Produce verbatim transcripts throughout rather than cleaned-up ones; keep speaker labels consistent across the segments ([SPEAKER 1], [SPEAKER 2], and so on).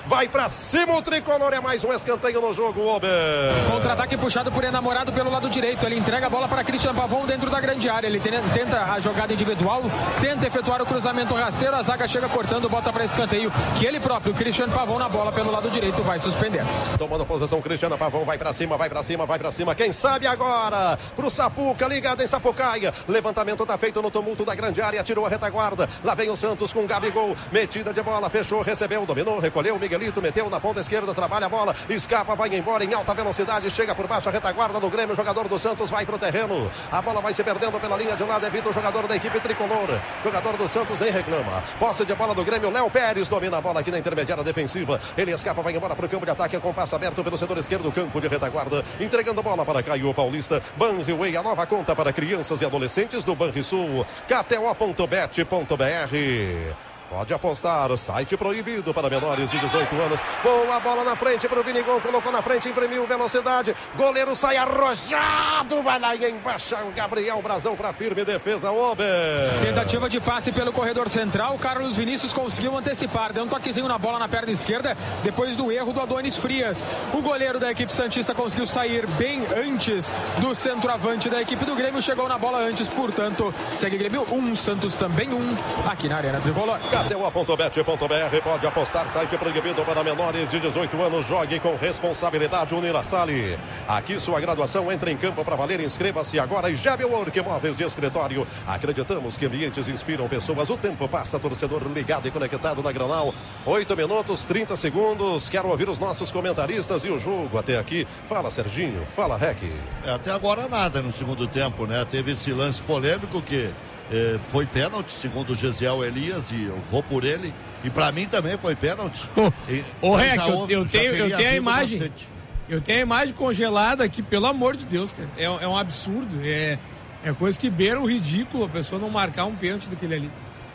[SPEAKER 1] Vai pra cima o tricolor, é mais um escanteio no jogo, Ober.
[SPEAKER 2] Contra-ataque puxado por Enamorado pelo lado direito. Ele entrega a bola para Christian Pavon dentro da grande área. Ele tenta a jogada individual, tenta efetuar o cruzamento rasteiro. A zaga chega cortando, bota para escanteio. Que ele próprio, Christian Pavon, na bola pelo lado direito, vai suspender.
[SPEAKER 1] Tomando posição, Christian Pavon vai pra cima, vai pra cima, vai pra cima. Quem sabe agora? Pro Sapuca, ligado em Sapucaia. Levantamento tá feito no tumulto da grande área. Tirou a retaguarda. Lá vem o Santos com o Gabigol. Metida de bola, fechou, recebeu, dominou, recolheu. Miguelito meteu na ponta esquerda, trabalha a bola, escapa, vai embora em alta velocidade, chega por baixo a retaguarda do Grêmio, o jogador do Santos vai pro terreno, a bola vai se perdendo pela linha de lado, evita o jogador da equipe tricolor, jogador do Santos nem reclama, posse de bola do Grêmio, Léo Pérez domina a bola aqui na intermediária defensiva, ele escapa, vai embora pro campo de ataque, com passo aberto pelo setor esquerdo, campo de retaguarda, entregando bola para Caio Paulista, Banriway, a nova conta para crianças e adolescentes do Banrisul, K T O ponto bet ponto B R. Pode apostar, site proibido para menores de dezoito anos. Boa bola na frente para o Vinigol, colocou na frente, imprimiu velocidade. Goleiro sai arrojado, vai lá e embaixo o Gabriel Brazão para firme defesa, Ober.
[SPEAKER 2] Tentativa de passe pelo corredor central, Carlos Vinícius conseguiu antecipar, deu um toquezinho na bola na perna esquerda, depois do erro do Adonis Frias. O goleiro da equipe santista conseguiu sair bem antes do centroavante da equipe do Grêmio, chegou na bola antes, portanto, segue Grêmio um, Santos também um, aqui na Arena Tricolor.
[SPEAKER 1] K T O ponto bet ponto B R, pode apostar, site proibido para menores de dezoito anos, jogue com responsabilidade, Unilassale. Aqui sua graduação entra em campo para valer, inscreva-se agora e G B Work Móveis de Escritório. Acreditamos que ambientes inspiram pessoas, o tempo passa, torcedor ligado e conectado na Granal. oito minutos, trinta segundos, quero ouvir os nossos comentaristas e o jogo até aqui. Fala Serginho, fala Rec.
[SPEAKER 3] É, até agora nada no segundo tempo, né? Teve esse lance polêmico que Eh, foi pênalti, segundo o Gesiel Elias, e eu vou por ele. E pra mim também foi pênalti.
[SPEAKER 4] Ô, Rec, eu, eu tenho, eu tenho a imagem. Bastante. Eu tenho a imagem congelada aqui, pelo amor de Deus, cara. É, é um absurdo. É, é coisa que beira o ridículo a pessoa não marcar um pênalti daquele ali.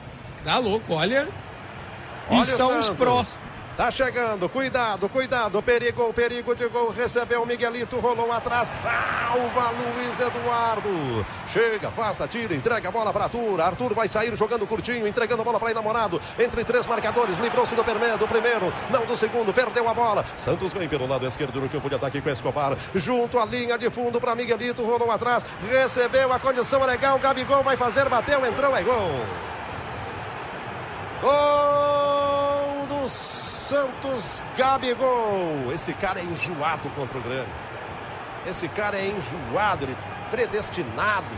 [SPEAKER 4] Tá louco, olha.
[SPEAKER 1] olha
[SPEAKER 4] e são os prós.
[SPEAKER 1] Tá chegando, cuidado, cuidado, perigo, perigo de gol, recebeu o Miguelito, rolou atrás, salva Luiz Eduardo, chega, afasta, tira, entrega a bola para Arthur, Arthur vai sair jogando curtinho, entregando a bola para Enamorado, entre três marcadores, livrou-se do primeiro, do primeiro, não do segundo, perdeu a bola, Santos vem pelo lado esquerdo no campo de ataque com Escobar, junto à linha de fundo para Miguelito, rolou atrás, recebeu a condição legal, Gabigol vai fazer, bateu, entrou, é gol. Gol do Santos, Gabigol. Esse cara é enjoado contra o Grêmio. Esse cara é enjoado, ele predestinado.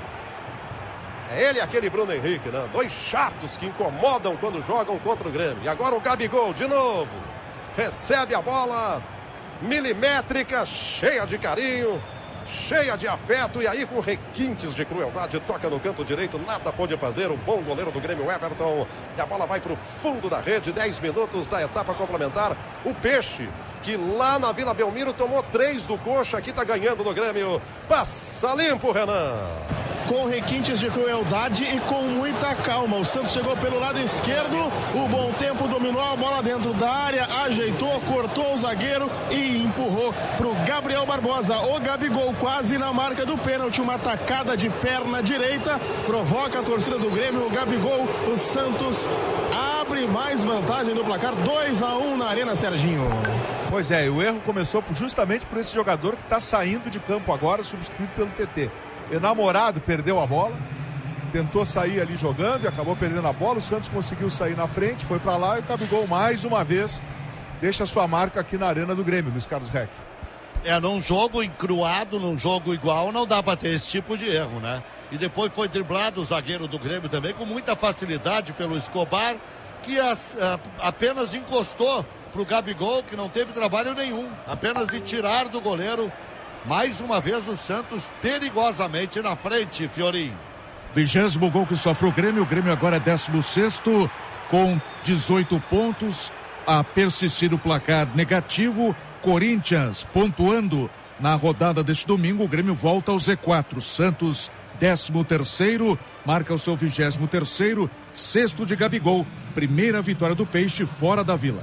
[SPEAKER 1] É ele e aquele Bruno Henrique, né? Dois chatos que incomodam quando jogam contra o Grêmio. E agora o Gabigol de novo. Recebe a bola milimétrica, cheia de carinho, cheia de afeto, e aí com requintes de crueldade, toca no canto direito, nada pôde fazer o bom goleiro do Grêmio, Everton, e a bola vai para o fundo da rede, dez minutos da etapa complementar, o Peixe, que lá na Vila Belmiro tomou três do Coxa, aqui tá ganhando do Grêmio, passa limpo, Renan.
[SPEAKER 5] Com requintes de crueldade e com muita calma. O Santos chegou pelo lado esquerdo, o Bom Tempo dominou a bola dentro da área, ajeitou, cortou o zagueiro e empurrou pro Gabriel Barbosa. O Gabigol quase na marca do pênalti, uma tacada de perna direita, provoca a torcida do Grêmio. O Gabigol, o Santos abre mais vantagem no placar, dois a um na Arena, Serginho.
[SPEAKER 6] Pois é, o erro começou justamente por esse jogador que está saindo de campo agora, substituído pelo T T. Enamorado perdeu a bola, tentou sair ali jogando e acabou perdendo a bola. O Santos conseguiu sair na frente, foi para lá e o Gabigol mais uma vez deixa sua marca aqui na Arena do Grêmio, Luiz Carlos Reck.
[SPEAKER 3] É, num jogo encruado, num jogo igual, não dá para ter esse tipo de erro, né? E depois foi driblado o zagueiro do Grêmio também com muita facilidade pelo Escobar, que as, a, apenas encostou pro Gabigol, que não teve trabalho nenhum, apenas de tirar do goleiro. Mais uma vez o Santos perigosamente na frente, Fiorim.
[SPEAKER 7] Vigésimo gol que sofre o Grêmio. O Grêmio agora é décimo sexto com dezoito pontos. A persistir o placar negativo. Corinthians pontuando na rodada deste domingo. O Grêmio volta ao Z quatro. Santos décimo terceiro, marca o seu vigésimo terceiro. Sexto de Gabigol. Primeira vitória do Peixe fora da Vila.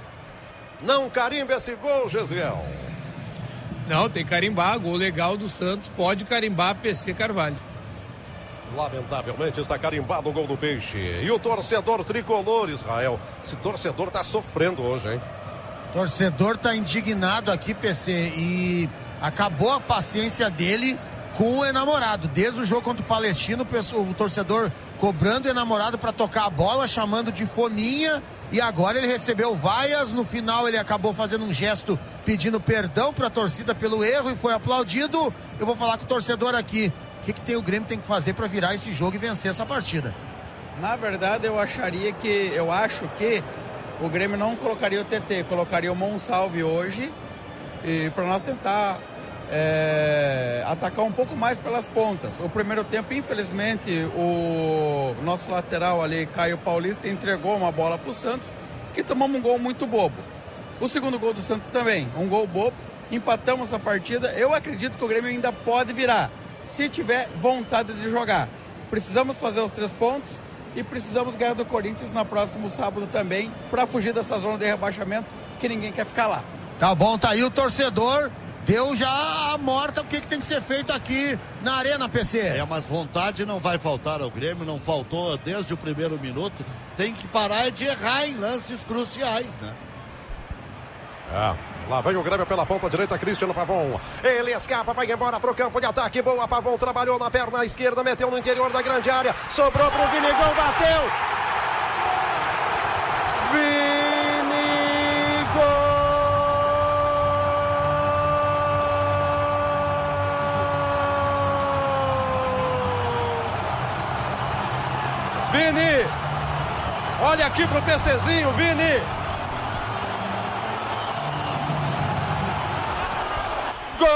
[SPEAKER 1] Não carimba esse gol, Gesiel.
[SPEAKER 4] Não, tem que carimbar, gol legal do Santos, pode carimbar P C Carvalho.
[SPEAKER 1] Lamentavelmente está carimbado o gol do Peixe. E o torcedor tricolor, Israel, esse torcedor está sofrendo hoje, hein?
[SPEAKER 8] Torcedor tá indignado aqui, P C, e acabou a paciência dele com o enamorado. Desde o jogo contra o Palestino, o torcedor cobrando o enamorado para tocar a bola, chamando de fominha, e agora ele recebeu vaias. No final ele acabou fazendo um gesto pedindo perdão para a torcida pelo erro e foi aplaudido. Eu vou falar com o torcedor aqui. O que, que tem, o Grêmio tem que fazer para virar esse jogo e vencer essa partida?
[SPEAKER 9] Na verdade, eu acharia que, eu acho que o Grêmio não colocaria o T T, colocaria o Monsalve hoje, e para nós tentar é, atacar um pouco mais pelas pontas. O primeiro tempo, infelizmente, o nosso lateral ali, Caio Paulista, entregou uma bola para o Santos, que tomamos um gol muito bobo. O segundo gol do Santos também, um gol bobo, empatamos a partida. Eu acredito que o Grêmio ainda pode virar, se tiver vontade de jogar. Precisamos fazer os três pontos e precisamos ganhar do Corinthians no próximo sábado também, para fugir dessa zona de rebaixamento que ninguém quer ficar lá.
[SPEAKER 8] Tá bom, tá aí o torcedor. Deu já a morta, o que, que tem que ser feito aqui na Arena, P C?
[SPEAKER 3] É, mas vontade não vai faltar ao Grêmio, não faltou desde o primeiro minuto. Tem que parar de errar em lances cruciais, né?
[SPEAKER 1] É, lá vem o Grêmio pela ponta direita, Cristiano Pavon. Ele escapa, vai embora pro campo de ataque. Boa, Pavon trabalhou na perna esquerda, meteu no interior da grande área. Sobrou pro Vinigol, bateu. Vinigol. Vini. Olha aqui pro PCzinho, Vini. Gol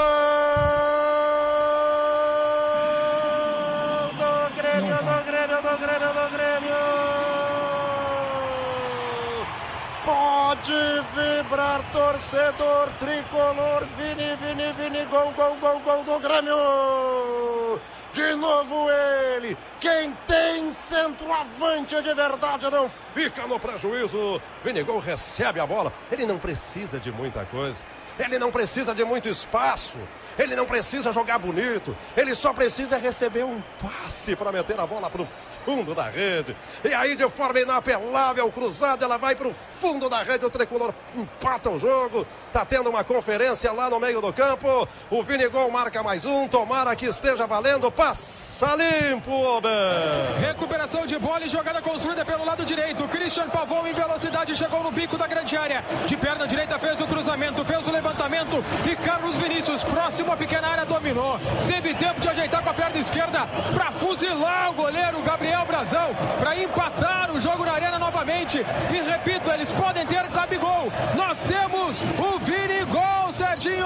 [SPEAKER 1] do Grêmio, do Grêmio, do Grêmio, do Grêmio. Pode vibrar, torcedor tricolor. Vini, Vini, Vini, gol, gol, gol, gol do Grêmio. De novo ele, quem tem centroavante de verdade não fica no prejuízo. Vinigol recebe a bola, ele não precisa de muita coisa. Ele não precisa de muito espaço, ele não precisa jogar bonito, ele só precisa receber um passe para meter a bola para o fundo da rede. E aí, de forma inapelável, cruzada, ela vai para o fundo da rede, o tricolor empata o jogo. Tá tendo uma conferência lá no meio do campo. O Vinigol marca mais um, tomara que esteja valendo. Passa limpo, Ober.
[SPEAKER 2] Recuperação de bola e jogada construída pelo lado direito. Christian Pavon em velocidade chegou no bico da grande área. De perna direita fez o cruzamento, fez o levantamento e Carlos Vinícius, próximo à pequena área, dominou. Teve tempo de ajeitar com a perna esquerda para fuzilar o goleiro Gabriel Brazão, para empatar o jogo na Arena novamente. E repito, eles podem ter Gabigol. Nós temos o Vinigol, Serginho.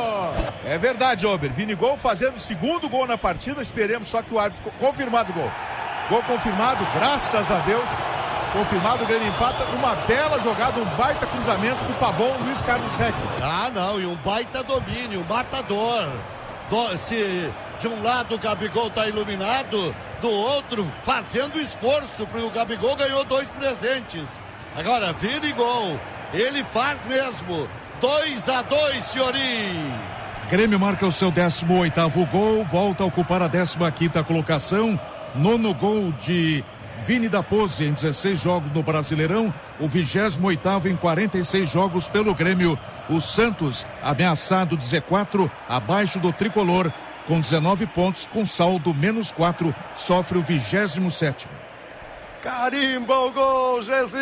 [SPEAKER 6] É verdade, Ober. Vinigol fazendo o segundo gol na partida. Esperemos só que o árbitro... Confirmado o gol. Gol confirmado, graças a Deus. Confirmado, o Grêmio empata. Uma bela jogada, um baita cruzamento do Pavon, Luiz Carlos Reck.
[SPEAKER 3] Ah, não, e um baita domínio, um matador. Do, se de um lado o Gabigol tá iluminado, do outro fazendo esforço, porque o Gabigol ganhou dois presentes. Agora, Vinigol, ele faz mesmo. dois a dois, senhorim.
[SPEAKER 7] Grêmio marca o seu décimo oitavo gol, volta a ocupar a décima quinta colocação. Nono gol de Vini da Pose em dezesseis jogos no Brasileirão, o vigésimo oitavo em quarenta e seis jogos pelo Grêmio. O Santos, ameaçado de Z quatro, abaixo do tricolor, com dezenove pontos, com saldo menos quatro, sofre o vigésimo sétimo.
[SPEAKER 1] Carimba o gol,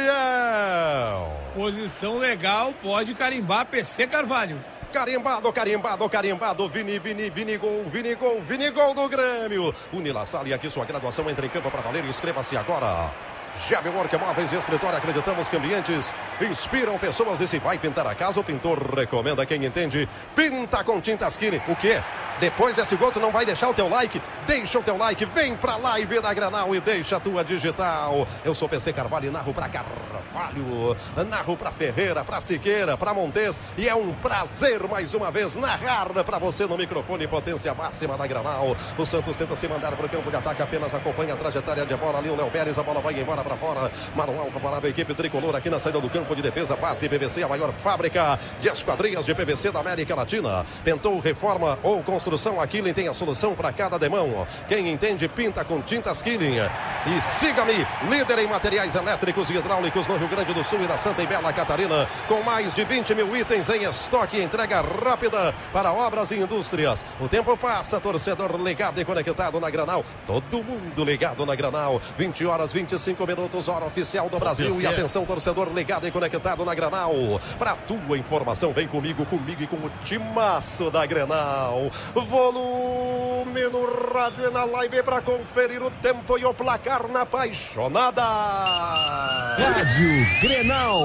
[SPEAKER 1] Gesiel.
[SPEAKER 4] Posição legal, pode carimbar P C Carvalho.
[SPEAKER 1] Carimbado, carimbado, carimbado, Vini, Vini, Vinigol, Vinigol, Vinigol do Grêmio. Unilassal, e aqui sua graduação entra em campo para valer, inscreva-se agora. G B Work Móveis e Escritório, acreditamos que ambientes inspiram pessoas, e se vai pintar a casa, o pintor recomenda quem entende. Pinta com tintas Kine. O quê? Depois desse gol, tu não vai deixar o teu like? Deixa o teu like, vem pra live da Granal e deixa a tua digital. Eu sou P C Carvalho e narro pra Carvalho, narro pra Ferreira, pra Siqueira, pra Montes, e é um prazer mais uma vez narrar pra você no microfone potência máxima da Granal. O Santos tenta se mandar pro campo de ataque, apenas acompanha a trajetória de bola ali, o Léo Pérez, a bola vai embora para fora. Manual favorável à equipe tricolor aqui na saída do campo de defesa. Base P V C, a maior fábrica de esquadrias de P V C da América Latina. Tentou reforma ou construção, a Killing tem a solução para cada demão. Quem entende, pinta com tintas Killing. E siga-me, líder em materiais elétricos e hidráulicos no Rio Grande do Sul e na Santa e Bela Catarina, com mais de vinte mil itens em estoque, entrega rápida para obras e indústrias. O tempo passa, torcedor ligado e conectado na Granal, todo mundo ligado na Granal. vinte horas, vinte e cinco minutos, hora oficial do Brasil. E atenção, torcedor ligado e conectado na Granal. Para tua informação, vem comigo, comigo e com o timaço da Granal. Volume no rádio e na live para conferir o tempo e o placar na apaixonada
[SPEAKER 10] Rádio Grenal.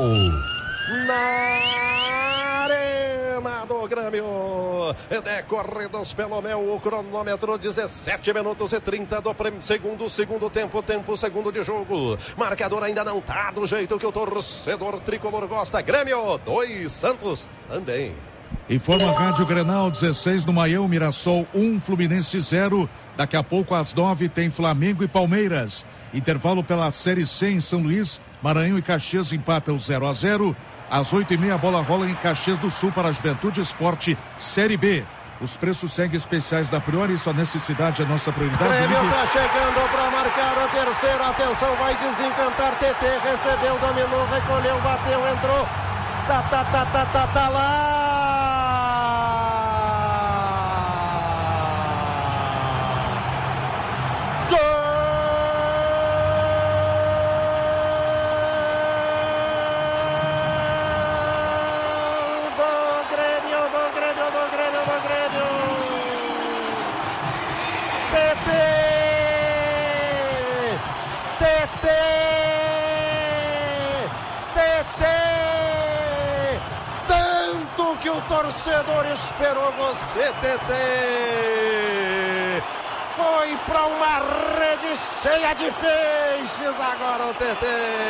[SPEAKER 1] Na Arena do Grêmio, decorridos pelo meu cronômetro, dezessete minutos e trinta do segundo, segundo tempo, tempo segundo de jogo. Marcador ainda não tá do jeito que o torcedor tricolor gosta. Grêmio dois, Santos também.
[SPEAKER 7] Informa a Rádio Grenal, dezesseis no Maião, Mirassol um, Fluminense zero. Daqui a pouco às nove tem Flamengo e Palmeiras. Intervalo pela Série C em São Luís, Maranhão e Caxias empatam zero a zero. Às oito e meia, a bola rola em Caxias do Sul para a Juventude Esporte Série B. Os preços seguem especiais da Priori, sua necessidade é nossa prioridade.
[SPEAKER 1] Grêmio está chegando para marcar a terceira. Atenção, vai desencantar. T T recebeu, dominou, recolheu, bateu, entrou. Tá, tá, tá, tá, tá, tá lá. Torcedor esperou você, T T. Foi para uma rede cheia de peixes. Agora o T T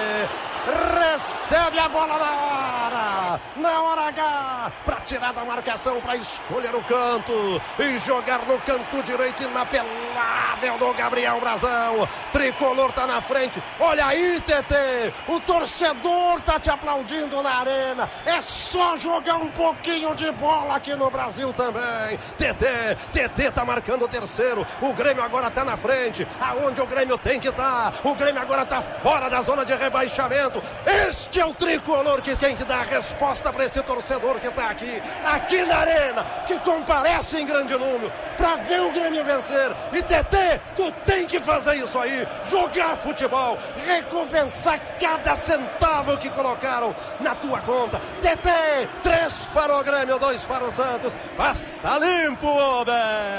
[SPEAKER 1] recebe a bola na hora, na hora H, para tirar da marcação, para escolher o canto e jogar no canto direito inapelável do Gabriel Brazão. Tricolor tá na frente. Olha aí, T T, o torcedor tá te aplaudindo na arena. É só jogar um pouquinho de bola aqui no Brasil também. T T, T T tá marcando o terceiro. O Grêmio agora tá na frente, aonde o Grêmio tem que estar. O Grêmio agora tá fora da zona de rebaixamento. Este é o tricolor que tem que dar a resposta para esse torcedor que está aqui, aqui na arena, que comparece em grande número para ver o Grêmio vencer. E T T, tu tem que fazer isso aí, jogar futebol, recompensar cada centavo que colocaram na tua conta. T T, três para o Grêmio, dois para o Santos. Passa limpo, Ober.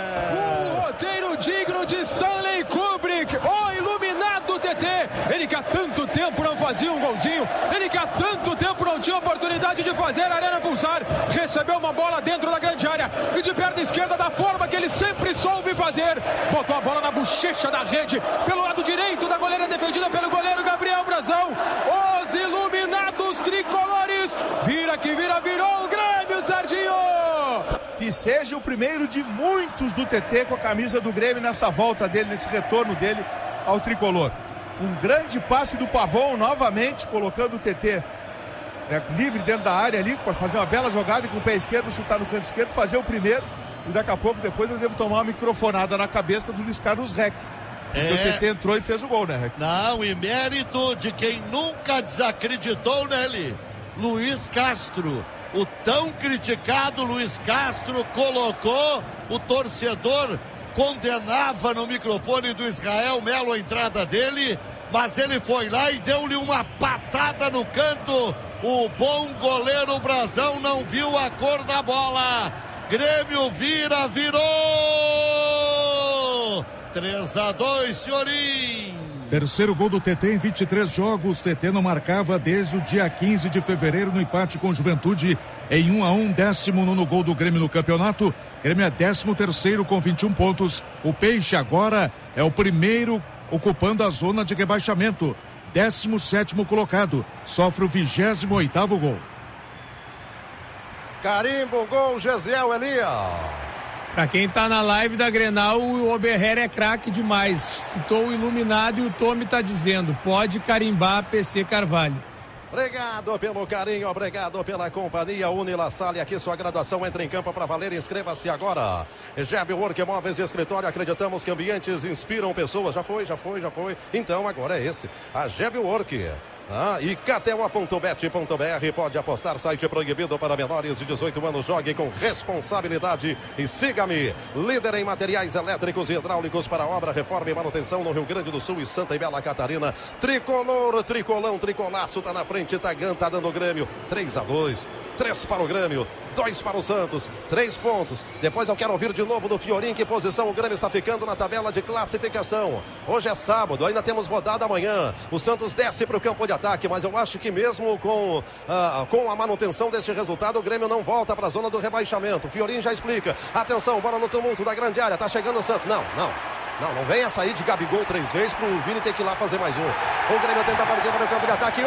[SPEAKER 2] Um roteiro digno de Stanley Kubrick, o iluminado T T. Ele que há tanto tempo não fazia um golzinho, ele que há tanto tempo não tinha oportunidade de fazer a arena pulsar, recebeu uma bola dentro da grande área e de perna esquerda, da forma que ele sempre soube fazer, botou a bola na bochecha da rede, pelo lado direito da goleira, defendida pelo goleiro Gabriel Brazão. Os iluminados tricolores, vira que vira, virou o Grêmio, Serginho!
[SPEAKER 6] Que seja o primeiro de muitos do T T com a camisa do Grêmio nessa volta dele, nesse retorno dele ao tricolor. Um grande passe do Pavão, novamente colocando o T T né, livre dentro da área ali, para fazer uma bela jogada e com o pé esquerdo chutar no canto esquerdo, fazer o primeiro. E daqui a pouco, depois eu devo tomar uma microfonada na cabeça do Luiz Carlos Reck. Porque é... o T T entrou e fez o gol, né, Reck?
[SPEAKER 3] Não, e mérito de quem nunca desacreditou nele, Luiz Castro. O tão criticado Luiz Castro colocou, o torcedor condenava no microfone do Israel Melo a entrada dele, mas ele foi lá e deu-lhe uma patada no canto. O bom goleiro Brazão não viu a cor da bola. Grêmio vira, virou! três a dois, senhorim!
[SPEAKER 7] Terceiro gol do T T em vinte e três jogos. T T não marcava desde o dia quinze de fevereiro no empate com Juventude em um a um. Décimo nono gol do Grêmio no campeonato. Grêmio é décimo terceiro com vinte e um pontos. O Peixe agora é o primeiro ocupando a zona de rebaixamento. Décimo sétimo colocado. Sofre o vigésimo oitavo gol.
[SPEAKER 1] Carimbo, gol, Gesiel Elias.
[SPEAKER 4] Pra quem tá na live da Grenal, o Oberher é craque demais. Citou o Iluminado e o Tommy tá dizendo, pode carimbar P C Carvalho.
[SPEAKER 1] Obrigado pelo carinho, obrigado pela companhia. Unila Salle, aqui sua graduação entra em campo para valer. Inscreva-se agora. G B Work, móveis de escritório. Acreditamos que ambientes inspiram pessoas. Já foi, já foi, já foi. Então agora é esse. A G B Work. Ah, e K T O ponto bet ponto B R, pode apostar, site proibido para menores de dezoito anos, jogue com responsabilidade e siga-me, líder em materiais elétricos e hidráulicos para obra, reforma e manutenção no Rio Grande do Sul e Santa e Bela Catarina. Tricolor, tricolão, tricolaço, tá na frente, Tagan tá dando o Grêmio, três a dois, três para o Grêmio, dois para o Santos, três pontos. Depois eu quero ouvir de novo do Fiorim, em que posição o Grêmio está ficando na tabela de classificação. Hoje é sábado, ainda temos rodada amanhã, o Santos desce para o campo de ataque, mas eu acho que mesmo com, ah, com a manutenção desse resultado, o Grêmio não volta para a zona do rebaixamento. O Fiorim já explica. Atenção, bola no tumulto da grande área, tá chegando o Santos. Não, não. Não, não venha sair de Gabigol três vezes pro Vini ter que ir lá fazer mais um. O Grêmio tenta partir para o campo de ataque.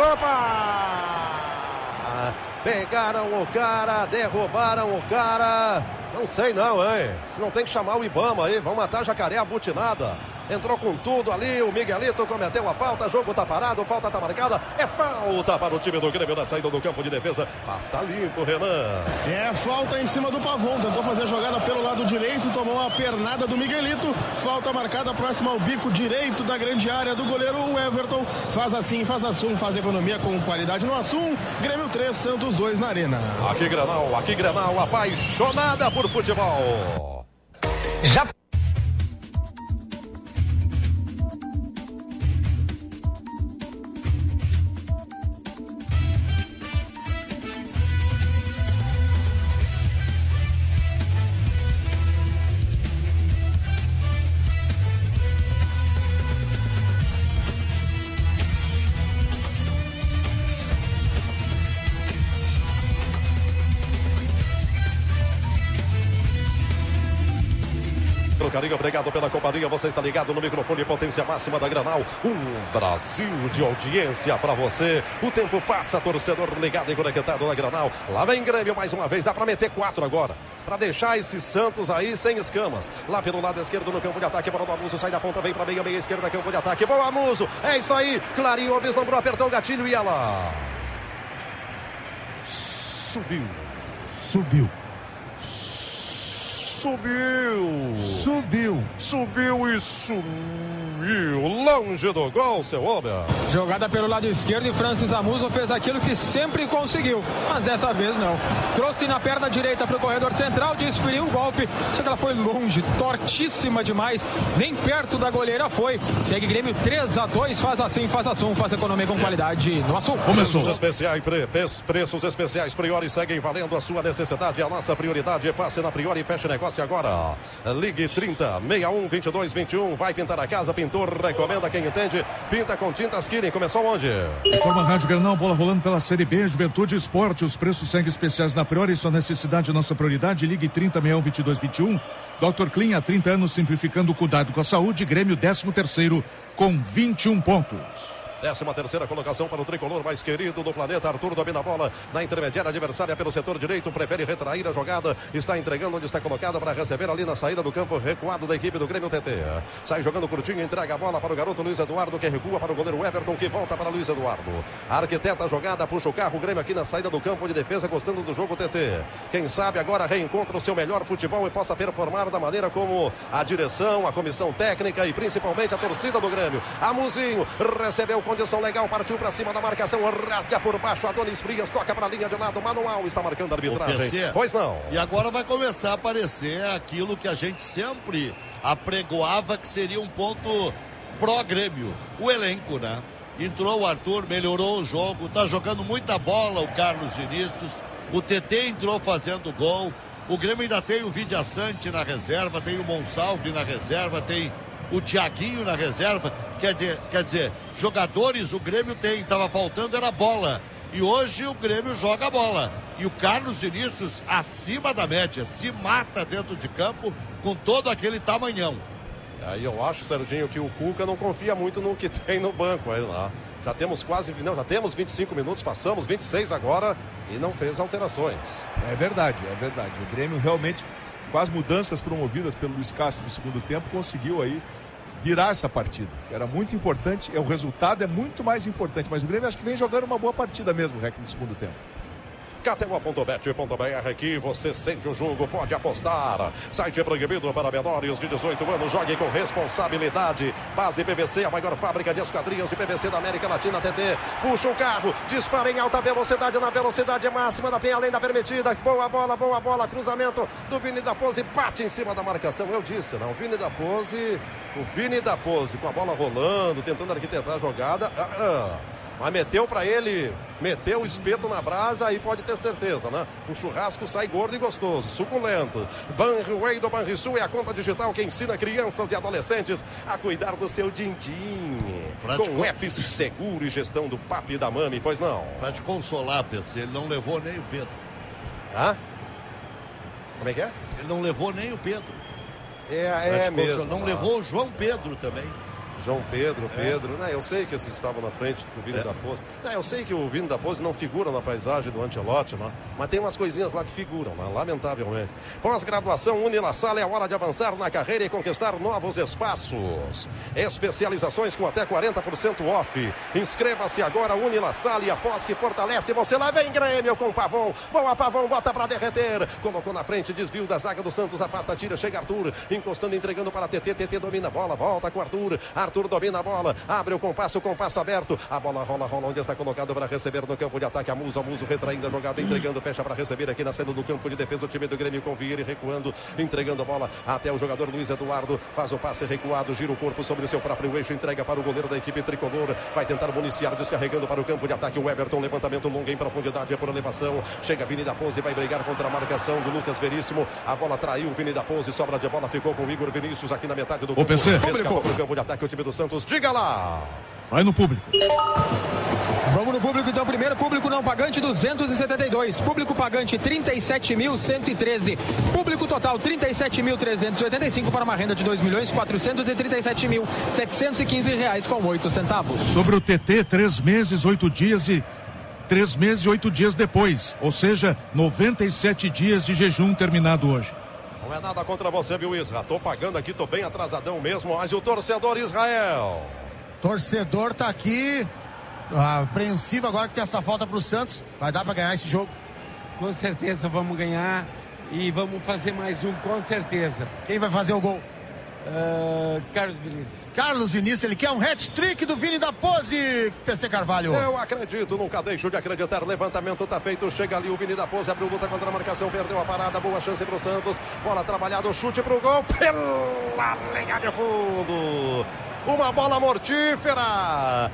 [SPEAKER 1] Opa! Pegaram o cara, derrubaram o cara. Não sei não, hein? Se não tem que chamar o Ibama aí, vão matar Jacaré abutinada. Entrou com tudo ali, o Miguelito cometeu a falta, jogo tá parado, falta tá marcada, é falta para o time do Grêmio na saída do campo de defesa, passa limpo, Renan.
[SPEAKER 5] É falta em cima do Pavon, tentou fazer a jogada pelo lado direito, tomou a pernada do Miguelito, falta marcada próxima ao bico direito da grande área do goleiro, o Everton faz assim, faz assim, faz economia com qualidade no Assum, Grêmio três, Santos dois na Arena.
[SPEAKER 1] Aqui Grenal, aqui Grenal, apaixonada por futebol.
[SPEAKER 10] Já
[SPEAKER 1] Carinho, obrigado pela companhia, você está ligado no microfone Potência Máxima da Granal, um Brasil de audiência para você, o tempo passa, torcedor ligado e conectado na Granal, lá vem Grêmio mais uma vez, dá para meter quatro agora, para deixar esse Santos aí sem escamas, lá pelo lado esquerdo no campo de ataque, bola do Amuso, sai da ponta, vem para meia, meia esquerda, campo de ataque, boa Amuso, é isso aí, Clarinho vislumbrou, apertou o gatilho e ela subiu,
[SPEAKER 8] subiu.
[SPEAKER 1] Subiu,
[SPEAKER 8] subiu,
[SPEAKER 1] subiu e sumiu, longe do gol, seu homem.
[SPEAKER 2] Jogada pelo lado esquerdo e Francis Amuso fez aquilo que sempre conseguiu, mas dessa vez não. Trouxe na perna direita para o corredor central, desferiu o golpe, só que ela foi longe, tortíssima demais, nem perto da goleira foi. Segue Grêmio três a dois, faz assim, faz assim, faz economia com qualidade no Açul.
[SPEAKER 1] Começou. Preços especiais, pre, preços especiais, Priori seguem valendo a sua necessidade, a nossa prioridade, passe na Priori e feche negócio agora. Ligue trinta, sessenta e um, vinte e dois, vinte e um. Vai pintar a casa, pintor recomenda quem entende. Pinta com tintas Killing. Começou onde?
[SPEAKER 7] Informa Rádio Granal, bola rolando pela Série B, Juventude Esporte. Os preços seguem especiais na Priori. Sua necessidade, nossa prioridade. Ligue trinta, sessenta e um, vinte e dois, vinte e um. doutor Clean, há trinta anos simplificando o cuidado com a saúde. Grêmio décimo terceiro com vinte e um pontos.
[SPEAKER 1] Décima terceira colocação para o tricolor mais querido do planeta. Arthur domina a bola na intermediária adversária pelo setor direito. Prefere retrair a jogada. Está entregando onde está colocada para receber ali na saída do campo recuado da equipe do Grêmio T T. Sai jogando curtinho, entrega a bola para o garoto Luiz Eduardo, que recua para o goleiro Everton, que volta para Luiz Eduardo. Arquiteta a jogada, puxa o carro. O Grêmio aqui na saída do campo de defesa, gostando do jogo T T. Quem sabe agora reencontra o seu melhor futebol e possa performar da maneira como a direção, a comissão técnica e principalmente a torcida do Grêmio. Amuzinho recebeu condição legal, partiu para cima da marcação, rasga por baixo, Adonis Frias, toca para a linha de lado, manual, está marcando a arbitragem. P C, pois não.
[SPEAKER 3] E agora vai começar a aparecer aquilo que a gente sempre apregoava que seria um ponto pró-Grêmio, o elenco, né? Entrou o Arthur, melhorou o jogo, tá jogando muita bola o Carlos Vinícius, o T T entrou fazendo gol, o Grêmio ainda tem o Vidia Sante na reserva, tem o Monsalve na reserva, tem o Thiaguinho na reserva, quer dizer, quer dizer, jogadores o Grêmio tem, estava faltando era bola, e hoje o Grêmio joga a bola, e o Carlos Vinícius acima da média, se mata dentro de campo com todo aquele tamanhão.
[SPEAKER 1] Aí eu acho, Serginho, que o Cuca não confia muito no que tem no banco aí lá. Já temos quase, não, já temos vinte e cinco minutos, passamos vinte e seis agora e não fez alterações.
[SPEAKER 6] É verdade, é verdade, o Grêmio realmente com as mudanças promovidas pelo Luiz Castro no segundo tempo, conseguiu aí virar essa partida. Era muito importante, é, o resultado é muito mais importante, mas o Grêmio acho que vem jogando uma boa partida mesmo, Rec, no segundo tempo.
[SPEAKER 1] K T O ponto bet ponto B R, aqui você sente o jogo, pode apostar. Site proibido para menores de dezoito anos, jogue com responsabilidade. Base P V C, a maior fábrica de esquadrias de P V C da América Latina. T T, puxa o carro, dispara em alta velocidade, na velocidade máxima, da bem além da permitida. Boa bola, boa bola, cruzamento do Vini da Pose, bate em cima da marcação. Eu disse, não, o Vini da Pose, o Vini da Pose com a bola rolando, tentando arquitetar a jogada. Ah, ah. Mas meteu pra ele, meteu o espeto na brasa, aí pode ter certeza, né? O churrasco sai gordo e gostoso, suculento. Banriway do Banrisul é a conta digital que ensina crianças e adolescentes a cuidar do seu din-din. Com o app seguro e gestão do papi e da mami, pois não?
[SPEAKER 3] Pra te consolar, P C, ele não levou nem o Pedro.
[SPEAKER 1] Hã? Como é que é?
[SPEAKER 3] Ele não levou nem o Pedro.
[SPEAKER 1] É, é mesmo.
[SPEAKER 3] Não levou o João Pedro também.
[SPEAKER 1] João Pedro, Pedro, é. né? Eu sei que esses estavam na frente do Vini é. da Pose. Né? Eu sei que o Vini da Pose não figura na paisagem do Ancelotti, né? Mas tem umas coisinhas lá que figuram, né? Lamentavelmente. Pós-graduação Unilassal, é hora de avançar na carreira e conquistar novos espaços. Especializações com até quarenta por cento off. Inscreva-se agora, Unilassal, e após que fortalece você. Lá vem Grêmio com Pavão. Boa, Pavão, bota pra derreter. Colocou na frente, desvio da zaga do Santos, afasta, tira, chega Arthur. Encostando, entregando para T T. T T domina a bola, volta com Arthur. Arthur Arthur domina a bola, abre o compasso, o compasso aberto, a bola rola, rola onde está colocado para receber no campo de ataque, a Muso, a Muso retraindo a jogada, entregando, fecha para receber aqui na saída do campo de defesa, o time do Grêmio com Vieira recuando, entregando a bola até o jogador Luiz Eduardo, faz o passe recuado, gira o corpo sobre o seu próprio eixo, entrega para o goleiro da equipe tricolor, vai tentar municiar, descarregando para o campo de ataque, o Everton, levantamento longo em profundidade, é por elevação, chega Vini da Pose, vai brigar contra a marcação do Lucas Veríssimo, a bola traiu o Vini da Pose, sobra de bola, ficou com o Igor Vinícius aqui na metade do
[SPEAKER 7] campo, P C.
[SPEAKER 1] Para o campo de ataque, o time do Santos, diga lá!
[SPEAKER 7] Vai no público.
[SPEAKER 2] Vamos no público então. Primeiro, público não pagante duzentos e setenta e dois, público pagante trinta e sete mil cento e treze, público total trinta e sete mil trezentos e oitenta e cinco para uma renda de dois milhões quatrocentos e trinta e sete mil setecentos e quinze reais com oito centavos.
[SPEAKER 7] Sobre o T T, três meses, oito dias e três meses e oito dias depois, ou seja, noventa e sete dias de jejum terminado hoje.
[SPEAKER 1] Não é nada contra você, viu, Isra? Tô pagando aqui, tô bem atrasadão mesmo, mas o torcedor Israel.
[SPEAKER 8] Torcedor tá aqui, apreensivo agora que tem essa falta pro Santos. Vai dar pra ganhar esse jogo?
[SPEAKER 10] Com certeza vamos ganhar e vamos fazer mais um, com certeza.
[SPEAKER 8] Quem vai fazer o gol?
[SPEAKER 10] Uh, Carlos Vinícius.
[SPEAKER 8] Carlos Vinícius, ele quer um hat-trick do Vini da Pose, P C Carvalho.
[SPEAKER 1] Eu acredito, nunca deixo de acreditar. Levantamento tá feito, chega ali o Vini da Pose, abriu luta contra a marcação, perdeu a parada, boa chance pro Santos. Bola trabalhada, o chute pro gol, pela linha de fundo. Uma bola mortífera,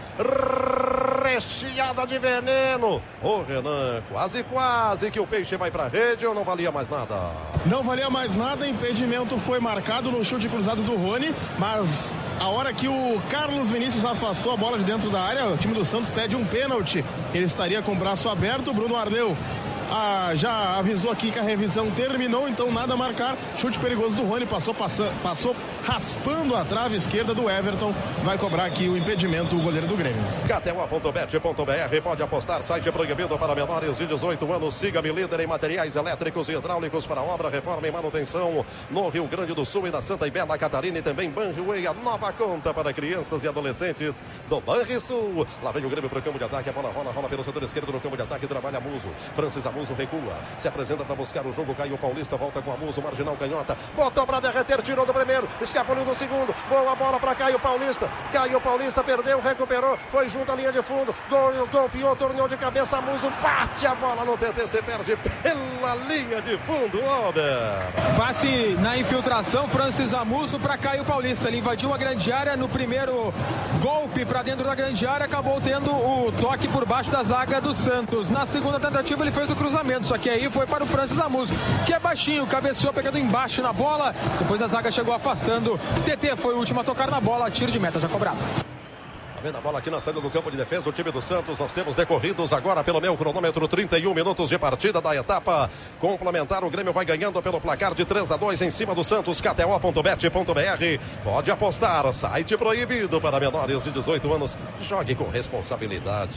[SPEAKER 1] recheada de veneno. Ô Renan, quase, quase que o peixe vai pra rede ou não valia mais nada?
[SPEAKER 5] Não valia mais nada, impedimento foi marcado no chute cruzado do Rony, mas a hora que o Carlos Vinícius afastou a bola de dentro da área, o time do Santos pede um pênalti. Ele estaria com o braço aberto, Bruno Arleu Ah, já avisou aqui que a revisão terminou, então nada a marcar. Chute perigoso do Rony, passou, passando, passou raspando a trave esquerda do Everton. Vai cobrar aqui o impedimento o goleiro do Grêmio.
[SPEAKER 1] K T O ponto bet ponto B R, pode apostar, site proibido para menores de dezoito anos. Siga-me, líder em materiais elétricos e hidráulicos para obra, reforma e manutenção no Rio Grande do Sul e na Santa e Bela Catarina, e também Banriway, a nova conta para crianças e adolescentes do Banrisul. Lá vem o Grêmio para o campo de ataque, a bola rola, rola pelo setor esquerdo no campo de ataque, trabalha Muso, Francis Amuso recua, se apresenta para buscar o jogo, Caio Paulista, volta com Amuso, marginal canhota, botou para derreter, tirou do primeiro, escapuliu do segundo, boa bola para Caio Paulista, Caio Paulista perdeu, recuperou, foi junto à linha de fundo, gol, golpeou, torneou de cabeça, Amuso bate a bola no T T, se perde pela linha de fundo, Robert.
[SPEAKER 2] Passe na infiltração, Francis Amuso para Caio Paulista, ele invadiu a grande área no primeiro golpe para dentro da grande área, acabou tendo o toque por baixo da zaga do Santos. Na segunda tentativa ele fez o cruzamento, só que aí foi para o Francis Amuso, que é baixinho, cabeceou pegando embaixo na bola, depois a zaga chegou afastando, T T foi o último a tocar na bola, tiro de meta já cobrado.
[SPEAKER 1] Tá vendo a bola aqui na saída do campo de defesa, o time do Santos. Nós temos decorridos agora pelo meu cronômetro trinta e um minutos de partida da etapa complementar. O Grêmio vai ganhando pelo placar de três a dois em cima do Santos. K T O ponto bet ponto B R, pode apostar, site proibido para menores de dezoito anos. Jogue com responsabilidade.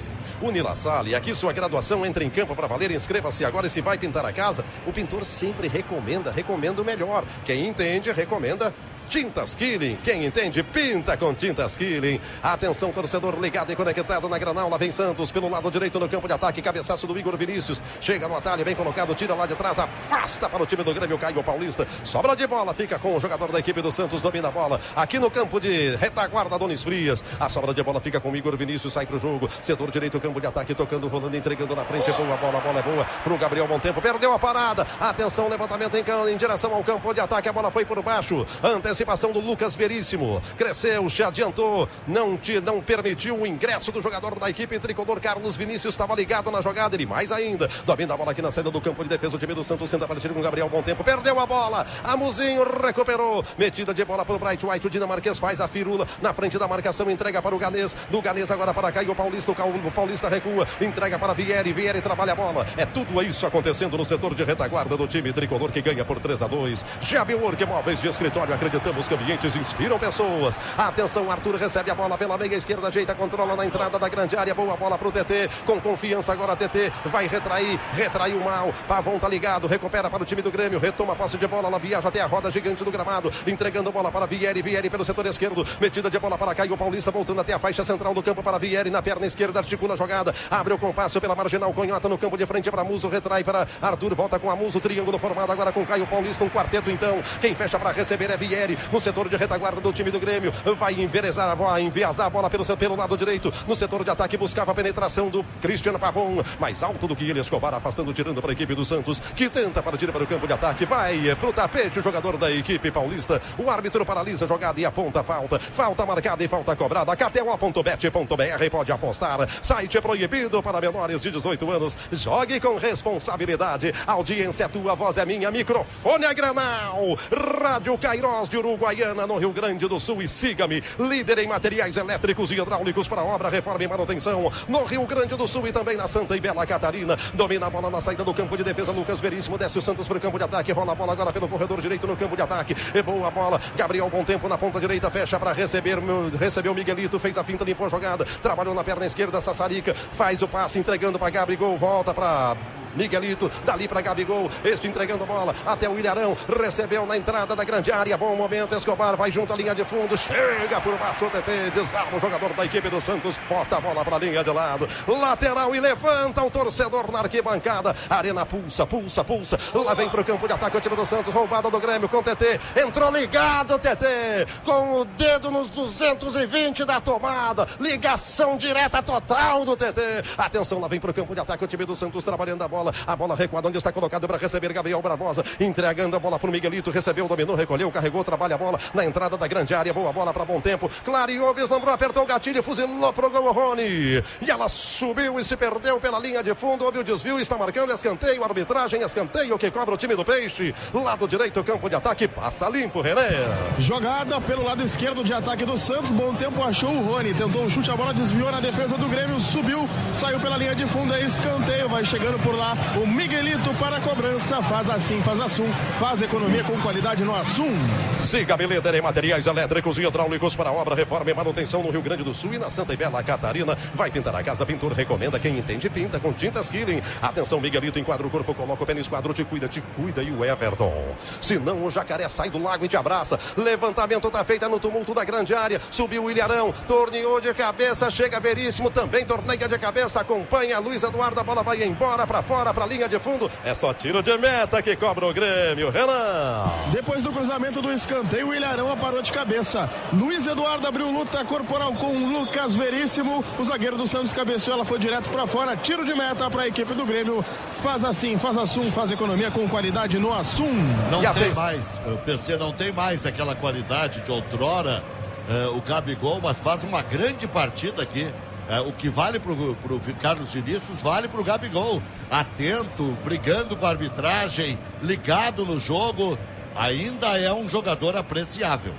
[SPEAKER 1] Unila Salle, aqui sua graduação entra em campo para valer, inscreva-se agora e se vai pintar a casa, o pintor sempre recomenda, recomenda o melhor. Quem entende, recomenda Tintas Killing, quem entende, pinta com Tintas Killing. Atenção, torcedor ligado e conectado na Granal, lá vem Santos, pelo lado direito no campo de ataque, cabeçaço do Igor Vinícius, chega no atalho, bem colocado, tira lá de trás, afasta para o time do Grêmio, Caio Paulista, sobra de bola, fica com o jogador da equipe do Santos, domina a bola, aqui no campo de retaguarda, Donis Frias, a sobra de bola fica com o Igor Vinícius, sai pro jogo, setor direito, campo de ataque, tocando, rolando, entregando na frente, boa bola, a bola é boa, pro Gabriel Bom Tempo, perdeu a parada, atenção, levantamento em, em direção ao campo de ataque, a bola foi por baixo, antecipação do Lucas Veríssimo, cresceu, se adiantou, não, te, não permitiu o ingresso do jogador da equipe tricolor. Carlos Vinícius estava ligado na jogada, ele mais ainda, domina a bola aqui na saída do campo de defesa, o time do Santos tenta partir com o Gabriel Bom Tempo, perdeu a bola, Amuzinho recuperou, metida de bola para o Bright White, o Dinamarquês faz a firula, na frente da marcação, entrega para o Ganês, do Ganês agora para Caio Paulista, o Paulista recua, entrega para Vieri, Vieri trabalha a bola, é tudo isso acontecendo no setor de retaguarda do time tricolor que ganha por três a dois, Jabi Work, móveis de escritório, acreditamos que ambientes inspiram pessoas. Atenção, Arthur recebe a bola pela meia esquerda, ajeita, controla na entrada da grande área, boa bola pro T T, com confiança agora T T, vai retrair, retraiu mal, Pavão tá ligado, recupera para o time do Grêmio, retoma a posse de bola, ela viaja até a roda gigante do gramado, entregando bola para Vieri, Vieri pelo setor esquerdo, metida de bola para Caio Paulista, voltando até a faixa central do campo para Vieri, na perna esquerda, articula a jogada, abre o compasso pela marginal, Conhota no campo de frente para Muso, retrai para Arthur, volta com a Muso, triângulo formado agora com Caio Paulista, um quarteto então, quem fecha para receber é Vieri, no setor de retaguarda do time do Grêmio, vai enverezar a bola, enviesar a bola pelo, pelo lado direito, no setor de ataque, buscava a penetração do Cristiano Pavão, mais alto do que ele, Escobar, afastando, tirando para a equipe do Santos, que tenta partir para o campo de ataque, vai pro tapete o jogador da equipe paulista, o árbitro paralisa a jogada e aponta a falta, falta marcada e falta cobrada, K T O ponto bet ponto B R, pode apostar, site proibido para menores de dezoito anos, jogue com responsabilidade, audiência é tua, voz é minha, microfone é Granal, Rádio Cairós de Uruguaiana, no Rio Grande do Sul, e siga-me, líder em materiais elétricos e hidráulicos para obra, reforma e manutenção, no Rio Grande do Sul e também na Santa e Bela Catarina, domina a bola na saída do campo de defesa, Lucas Veríssimo, desce o Santos para o campo de ataque, rola a bola agora pelo corredor direito no campo de ataque, é boa a bola, Gabriel Bom Tempo na ponta direita, fecha para receber, recebeu o Miguelito, fez a finta, limpou a jogada, trabalhou na perna esquerda, Sassarica, faz o passe, entregando para Gabigol, volta para Miguelito, dali para Gabigol, este entregando a bola até o Ilharão, recebeu na entrada da grande área, bom momento, Escobar vai junto à linha de fundo, chega por baixo o T T, desarma o jogador da equipe do Santos, bota a bola para a linha de lado, lateral e levanta o torcedor na arquibancada, Arena pulsa, pulsa, pulsa, lá vem para o campo de ataque o time do Santos, roubada do Grêmio com o T T, entrou ligado o T T, com o dedo nos duzentos e vinte da tomada, ligação direta total do T T, atenção, lá vem para o campo de ataque o time do Santos trabalhando a bola, a bola recuada onde está colocado para receber Gabriel Barbosa, entregando a bola para o Miguelito, recebeu, dominou, recolheu, carregou, trabalha a bola na entrada da grande área, boa bola para Bom Tempo, clareou, vislumbrou, apertou o gatilho, fuzilou pro gol o Rony, e ela subiu e se perdeu pela linha de fundo, houve o desvio, está marcando escanteio, arbitragem, escanteio que cobra o time do Peixe, lado direito, campo de ataque, passa limpo, René.
[SPEAKER 5] Jogada pelo lado esquerdo de ataque do Santos, Bom Tempo achou o Rony, tentou um chute, a bola desviou na defesa do Grêmio, subiu, saiu pela linha de fundo, é escanteio, vai chegando por lá o Miguelito para a cobrança, faz assim, faz Assum, faz economia com qualidade no Assum.
[SPEAKER 1] Siga a líder em materiais elétricos e hidráulicos para obra, reforma e manutenção no Rio Grande do Sul e na Santa e Bela Catarina. Vai pintar a casa, pintor recomenda, quem entende pinta com Tintas Killing. Atenção, Miguelito, enquadra o corpo, coloca o pé no esquadro, te cuida, te cuida e o Everton. Senão o Jacaré sai do lago e te abraça. Levantamento tá feito no tumulto da grande área, subiu o Ilharão, torneou de cabeça, chega Veríssimo, também torneia de cabeça, acompanha Luiz Eduardo, a bola vai embora para fora, para a linha de fundo, é só tiro de meta que cobra o Grêmio, Renan.
[SPEAKER 5] Depois do cruzamento do escanteio, o Ilharão aparou de cabeça, Luiz Eduardo abriu luta corporal com Lucas Veríssimo, o zagueiro do Santos cabeceou, ela foi direto para fora, tiro de meta para a equipe do Grêmio, faz assim, faz Assum, faz economia com qualidade no Assum.
[SPEAKER 3] Não tem vez. mais, o P C não tem mais aquela qualidade de outrora, uh, o Gabigol, mas faz uma grande partida aqui. É, o que vale pro, pro Carlos Vinícius vale pro Gabigol, atento, brigando com a arbitragem, ligado no jogo, ainda é um jogador apreciável.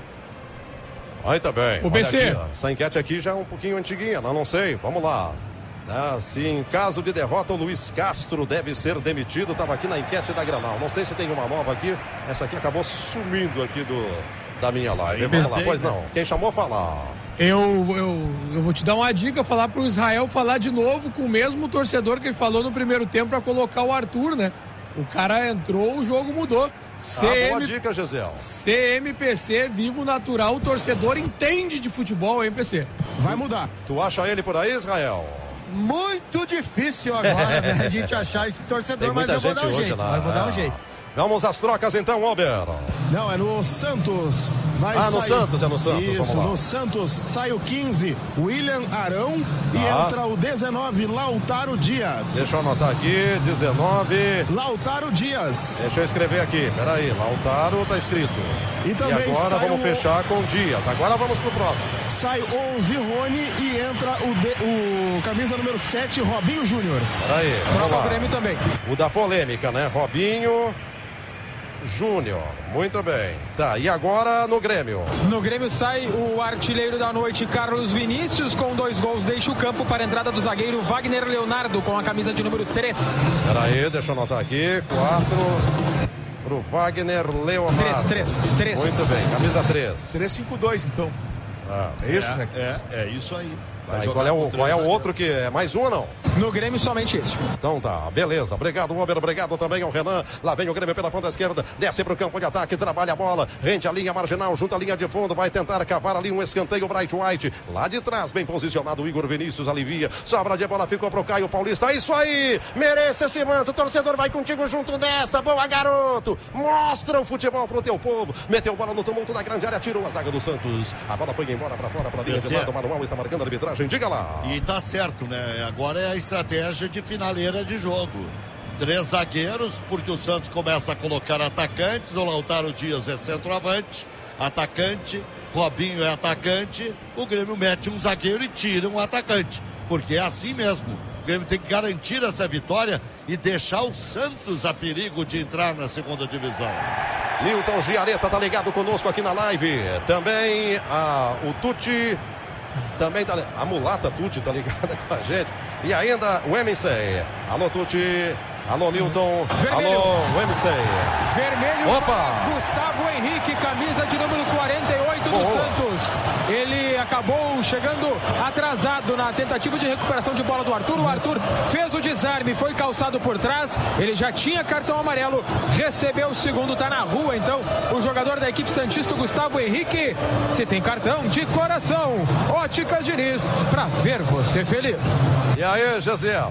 [SPEAKER 1] Aí tá bem.
[SPEAKER 4] O B C.
[SPEAKER 1] Aqui, essa enquete aqui já é um pouquinho antiguinha, não, não sei, vamos lá. Ah, se em caso de derrota o Luiz Castro deve ser demitido, estava aqui na enquete da Granal, não sei se tem uma nova aqui, essa aqui acabou sumindo aqui do, da minha live. Vamos lá, pois não, quem chamou falar.
[SPEAKER 4] Eu, eu, eu vou te dar uma dica, falar pro Israel falar de novo com o mesmo torcedor que ele falou no primeiro tempo para colocar o Arthur, né? O cara entrou, o jogo mudou. C M...
[SPEAKER 1] Ah, boa dica, Gisele.
[SPEAKER 4] C M P C, vivo natural, o torcedor entende de futebol, hein, P C?
[SPEAKER 5] Vai mudar.
[SPEAKER 1] Tu acha ele por aí, Israel?
[SPEAKER 8] Muito difícil agora, né, a gente achar esse torcedor, mas eu vou dar um jeito,
[SPEAKER 1] lá.
[SPEAKER 8] mas vou dar um jeito.
[SPEAKER 1] Vamos às trocas então, Albert.
[SPEAKER 5] Não, é no Santos. Vai
[SPEAKER 1] ah,
[SPEAKER 5] sair...
[SPEAKER 1] no Santos, é no Santos.
[SPEAKER 5] Isso, no Santos sai o quinze, William Arão, e
[SPEAKER 1] ah.
[SPEAKER 5] entra o dezenove, Lautaro Dias.
[SPEAKER 1] Deixa eu anotar aqui, dezenove.
[SPEAKER 5] Lautaro Dias.
[SPEAKER 1] Deixa eu escrever aqui, peraí, Lautaro tá escrito.
[SPEAKER 5] E, também
[SPEAKER 1] e agora vamos
[SPEAKER 5] o...
[SPEAKER 1] fechar com Dias. Agora vamos pro próximo.
[SPEAKER 5] Sai o Zirrone e entra o, de... o camisa número sete, Robinho Júnior.
[SPEAKER 1] Peraí, vamos
[SPEAKER 2] Troca
[SPEAKER 1] lá.
[SPEAKER 2] o Grêmio também.
[SPEAKER 1] O da polêmica, né? Robinho Júnior, muito bem. Tá, e agora no Grêmio?
[SPEAKER 2] No Grêmio sai o artilheiro da noite, Carlos Vinícius, com dois gols, deixa o campo para a entrada do zagueiro Wagner Leonardo, com a camisa de número três.
[SPEAKER 1] Peraí, deixa eu anotar aqui, quatro pro Wagner Leonardo.
[SPEAKER 2] três, três, três.
[SPEAKER 1] Muito bem, camisa três.
[SPEAKER 6] três cinco dois, então.
[SPEAKER 1] Ah,
[SPEAKER 6] é isso,
[SPEAKER 3] é,
[SPEAKER 6] né?
[SPEAKER 3] É, é isso aí.
[SPEAKER 1] Tá, e qual é o, qual é o outro que é mais um ou não?
[SPEAKER 2] No Grêmio somente este.
[SPEAKER 1] Então tá, beleza. Obrigado, Ober. Obrigado também ao Renan. Lá vem o Grêmio pela ponta esquerda. Desce pro campo de ataque, trabalha a bola. Rende a linha marginal, junta a linha de fundo. Vai tentar cavar ali um escanteio. Bright White. Lá de trás, bem posicionado. O Igor Vinícius alivia. Sobra de bola, ficou pro Caio Paulista. Isso aí! Merece esse manto. O torcedor vai contigo junto dessa. Boa, garoto! Mostra o futebol pro teu povo. Meteu bola no tumulto da grande área. Tirou a zaga do Santos. A bola foi embora pra fora, pra linha de lado. O Manuel está marcando a arbitragem. Diga lá.
[SPEAKER 3] E tá certo, né? Agora é a estratégia de finaleira de jogo. Três zagueiros, porque o Santos começa a colocar atacantes. O Lautaro Dias é centroavante, atacante. Robinho é atacante. O Grêmio mete um zagueiro e tira um atacante. Porque é assim mesmo. O Grêmio tem que garantir essa vitória e deixar o Santos a perigo de entrar na segunda divisão.
[SPEAKER 1] Milton Giareta tá ligado conosco aqui na live. Também a, o Tuti. Também tá, a mulata Tuti tá ligada com a gente. E ainda o M C. Alô, Tuti. Alô, Milton.
[SPEAKER 2] Vermelho.
[SPEAKER 1] Alô, o M C.
[SPEAKER 2] Vermelho.
[SPEAKER 1] Opa!
[SPEAKER 2] Gustavo Henrique, camisa de número quarenta e oito do
[SPEAKER 1] Boa.
[SPEAKER 2] Santos. Ele acabou chegando atrasado na tentativa de recuperação de bola do Arthur. O Arthur fez o desarme, foi calçado por trás. Ele já tinha cartão amarelo, recebeu o segundo, tá na rua. Então, o jogador da equipe santista, Gustavo Henrique, se tem cartão de coração. Óticas Diniz, pra ver você feliz.
[SPEAKER 1] E aí, Gesiel?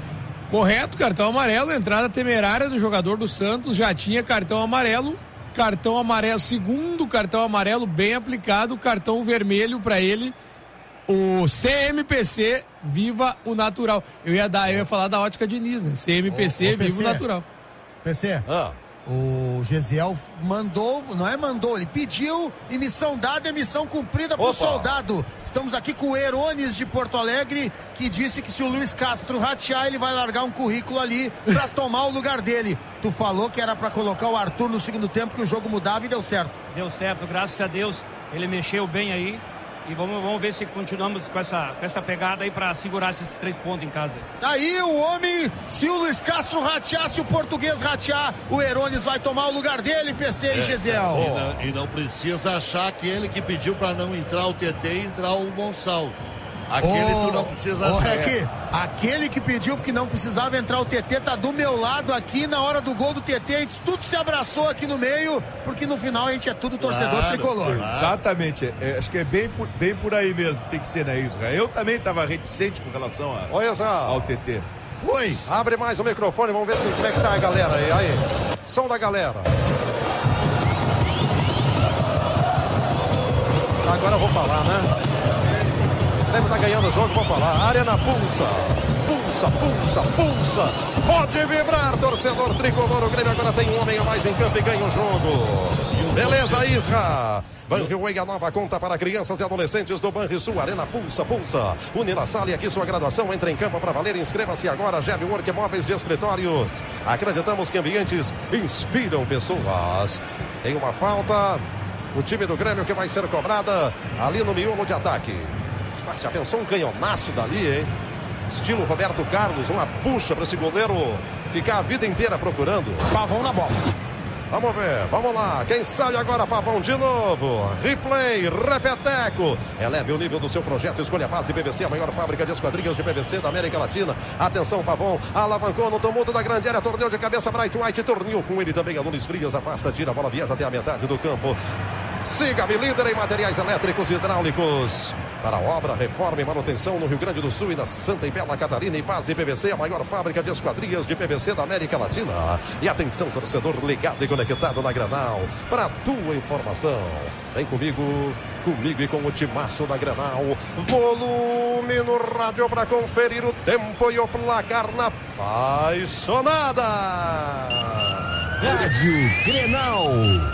[SPEAKER 4] Correto, cartão amarelo, entrada temerária do jogador do Santos, já tinha cartão amarelo, cartão amarelo, segundo cartão amarelo bem aplicado, cartão vermelho para ele, o C M P C, viva o natural. Eu ia dar, eu ia falar da Ótica Diniz, né? C M P C,
[SPEAKER 8] ô, ô,
[SPEAKER 4] viva o natural.
[SPEAKER 8] P C,
[SPEAKER 1] Ah.
[SPEAKER 8] o Gesiel mandou, não é mandou, ele pediu e missão dada é missão cumprida pro
[SPEAKER 1] Opa.
[SPEAKER 8] soldado. Estamos aqui com o Herones de Porto Alegre, que disse que se o Luiz Castro ratear, ele vai largar um currículo ali pra tomar o lugar dele. Tu falou que era pra colocar o Arthur no segundo tempo, que o jogo mudava e deu certo.
[SPEAKER 11] Deu certo, graças a Deus, ele mexeu bem aí. E vamos, vamos ver se continuamos com essa, com essa pegada aí para segurar esses três pontos em casa.
[SPEAKER 8] Daí o homem, se o Luiz Castro ratear, se o português ratear, o Herones vai tomar o lugar dele, P C e Gesiel.
[SPEAKER 3] E não, e não precisa achar aquele que pediu para não entrar o T T e entrar o Gonçalves. Aquele
[SPEAKER 8] oh,
[SPEAKER 3] tu não precisa
[SPEAKER 8] oh,
[SPEAKER 3] achar.
[SPEAKER 8] É que, aquele que pediu porque não precisava entrar o T T tá do meu lado aqui na hora do gol do T T. A gente tudo se abraçou aqui no meio, porque no final a gente é tudo torcedor
[SPEAKER 3] Claro,
[SPEAKER 8] tricolor.
[SPEAKER 3] claro.
[SPEAKER 6] Exatamente. É, acho que é bem por, bem por aí mesmo. Tem que ser, né, Israel? Eu também estava reticente com relação a,
[SPEAKER 1] Olha só.
[SPEAKER 6] ao T T.
[SPEAKER 8] Oi.
[SPEAKER 1] Abre mais o microfone, vamos ver se, como é que tá a galera aí. Aí, som da galera. Agora eu vou falar, né? O Grêmio tá ganhando o jogo, vou falar. Arena pulsa, pulsa, pulsa, pulsa. Pode vibrar, torcedor tricolor. O Grêmio agora tem um homem a mais em campo e ganha o jogo. Beleza, Isra. Banriuei, a nova conta para crianças e adolescentes do Banrisul. Arena pulsa, pulsa. Unilassale, aqui sua graduação. Entra em campo para valer. Inscreva-se agora. G E B Work Móveis de Escritórios. Acreditamos que ambientes inspiram pessoas. Tem uma falta. O time do Grêmio que vai ser cobrada ali no miolo de ataque. Mas já pensou um canhonaço dali, hein? Estilo Roberto Carlos, uma puxa para esse goleiro ficar a vida inteira procurando.
[SPEAKER 2] Pavão na bola.
[SPEAKER 1] Vamos ver, vamos lá. Quem sabe agora, Pavão, de novo. Replay, repeteco. Eleve o nível do seu projeto. Escolha a base P V C, a maior fábrica de esquadrias de P V C da América Latina. Atenção, Pavão. Alavancou no tumulto da grande área. Torneio de cabeça, Bright White. Torneio com ele também. Adonis Frias afasta, tira a bola, viaja até a metade do campo. Siga-me, líder em materiais elétricos e hidráulicos. Para obra, reforma e manutenção no Rio Grande do Sul e na Santa e Bela Catarina. E base P V C, a maior fábrica de esquadrias de P V C da América Latina. E atenção, torcedor ligado e conectado na Granal. Para a tua informação, vem comigo, comigo e com o timaço da Granal. Volume no rádio para conferir o tempo e o placar na apaixonada.
[SPEAKER 5] Rádio Grenal.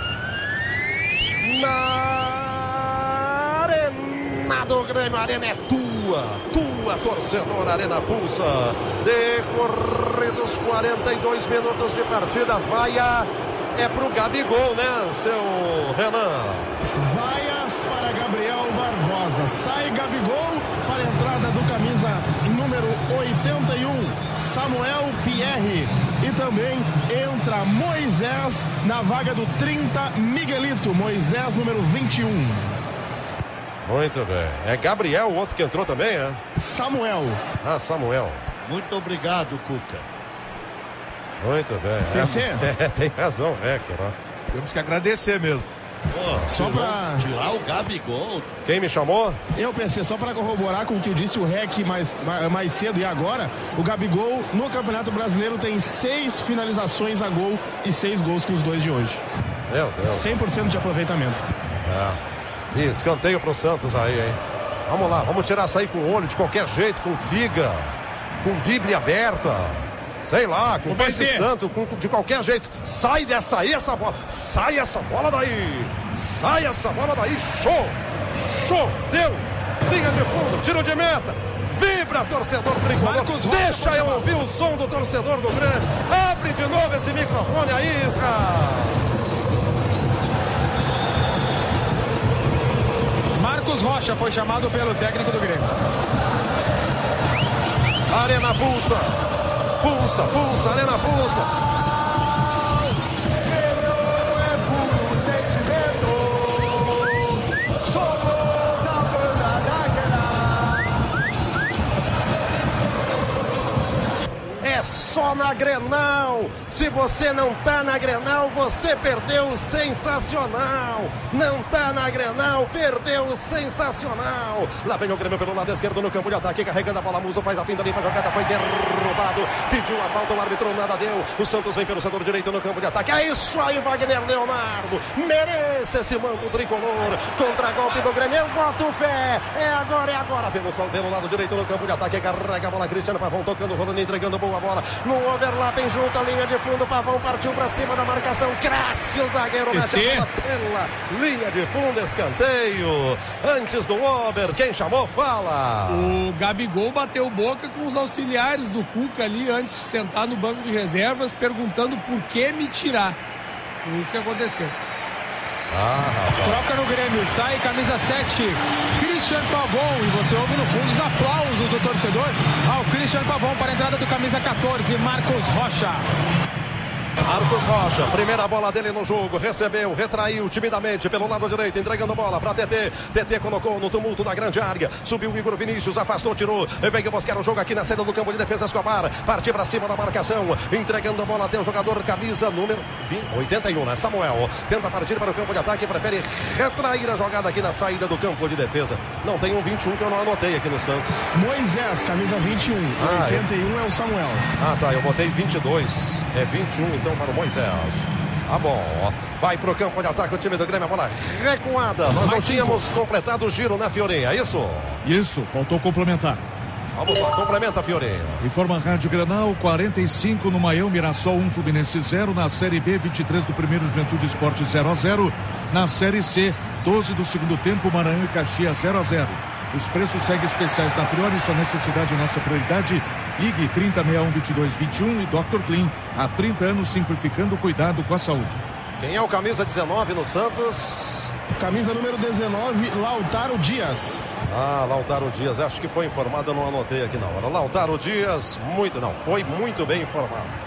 [SPEAKER 1] Na Arena do Grêmio, a Arena é tua, tua, torcedor, Arena pulsa. Decorridos quarenta e dois minutos de partida, vaia é pro Gabigol, né, seu Renan?
[SPEAKER 5] Vaias para Gabriel Barbosa. Sai Gabigol para a entrada do camisa número oitenta e um, Samuel Pierre. E também entra Moisés na vaga do trinta, Miguelito. Moisés, número vinte e um.
[SPEAKER 1] Muito bem. É Gabriel, o outro que entrou também, é?
[SPEAKER 5] Samuel.
[SPEAKER 1] Ah, Samuel.
[SPEAKER 3] Muito obrigado, Cuca.
[SPEAKER 1] Muito bem.
[SPEAKER 5] P C?
[SPEAKER 1] É, é, tem razão, Recker.
[SPEAKER 6] Temos que agradecer mesmo.
[SPEAKER 3] Pô,
[SPEAKER 5] Só pra...
[SPEAKER 3] tirar o Gabigol.
[SPEAKER 1] Quem me chamou?
[SPEAKER 5] Eu pensei, só para corroborar com o que eu disse o Rec mais, mais cedo e agora, o Gabigol no Campeonato Brasileiro tem seis finalizações a gol e seis gols com os dois de hoje.
[SPEAKER 1] Meu Deus.
[SPEAKER 5] cem por cento de aproveitamento.
[SPEAKER 1] É. E escanteio pro Santos aí, hein? Vamos lá, vamos tirar essa aí com o olho de qualquer jeito, com figa, com Bíblia aberta. Sei lá, com o Pai Santo, com, de qualquer jeito. Sai dessa aí, essa bola. Sai essa bola daí. Sai essa bola daí. Show. Show. Deu. Linha de fundo. Tiro de meta. Vibra, torcedor tricolor. Marcos Deixa Rocha, eu ouvir o som do torcedor do Grêmio. Abre de novo esse microfone aí, Isra.
[SPEAKER 2] Marcos Rocha foi chamado pelo técnico do Grêmio.
[SPEAKER 1] Arena pulsa. Pulsa, pulsa, Arena pulsa.
[SPEAKER 12] É puro sentimento. Somos a banda da Grenal.
[SPEAKER 1] É só na Grenal. Se você não tá na Grenal, você perdeu o sensacional. Não tá na Grenal, perdeu o sensacional. Lá vem o Grêmio pelo lado esquerdo no campo de ataque, carregando a bola, Muso faz a finta, limpa a jogada, foi derrubado. Pediu a falta, o árbitro nada deu. O Santos vem pelo setor direito no campo de ataque. É isso aí, Wagner Leonardo. Merece esse manto tricolor. Contra-golpe do Grêmio, eu boto fé. É agora, é agora. Pelo, pelo lado direito no campo de ataque, carrega a bola, Cristiano Pavão tocando, rolando, entregando boa bola. No overlapping junto à linha de fundo, Pavão partiu para cima da marcação. Cresce o zagueiro, mete a bola pela linha de fundo, escanteio. Antes do over, quem chamou, fala.
[SPEAKER 4] O Gabigol bateu boca com os auxiliares do Cuca ali antes de sentar no banco de reservas, perguntando por que me tirar. Foi isso que aconteceu.
[SPEAKER 1] Ah,
[SPEAKER 2] troca no Grêmio, sai camisa sete, Christian Pavão, e você ouve no fundo os aplausos do torcedor ao Christian Pavão para a entrada do camisa quatorze, Marcos Rocha.
[SPEAKER 1] Marcos Rocha, primeira bola dele no jogo, recebeu, retraiu timidamente pelo lado direito, entregando a bola para T T. T T colocou no tumulto da grande área, subiu o Igor Vinícius, afastou, tirou, veio buscar o jogo aqui na saída do campo de defesa. Escobar, partiu para cima da marcação, entregando a bola até o jogador camisa número oitenta e um, né? Samuel, tenta partir para o campo de ataque, prefere retrair a jogada aqui na saída do campo de defesa. Não, tem um vinte e um que eu não anotei aqui no Santos.
[SPEAKER 5] Moisés, camisa vinte e um, ah, oitenta e um é... é o Samuel.
[SPEAKER 1] Ah, tá, eu botei vinte e dois, é vinte e um então para o Moisés. Ah, bom, vai pro campo de ataque o time do Grêmio, a bola recuada. Nós não tínhamos completado o giro, né, Fiorinha? É isso?
[SPEAKER 7] Isso, faltou complementar.
[SPEAKER 1] Vamos lá, complementa, Fiorinha.
[SPEAKER 7] Informa a Rádio Grenal, quarenta e cinco no Maião, Mirassol um, Fluminense zero. Na Série B, vinte e três do primeiro, Juventude Esporte zero a zero. Na Série C, doze do segundo tempo, Maranhão e Caxias zero a zero. Os preços seguem especiais na Priori, sua necessidade é nossa prioridade. Ligue trinta, sessenta e um, vinte e dois, vinte e um e doutor Clean. Há trinta anos simplificando o cuidado com a saúde.
[SPEAKER 1] Quem é o camisa dezenove no Santos?
[SPEAKER 5] Camisa número dezenove, Lautaro Dias.
[SPEAKER 1] Ah, Lautaro Dias, acho que foi informado, eu não anotei aqui na hora. Lautaro Dias, muito, não, foi muito bem informado.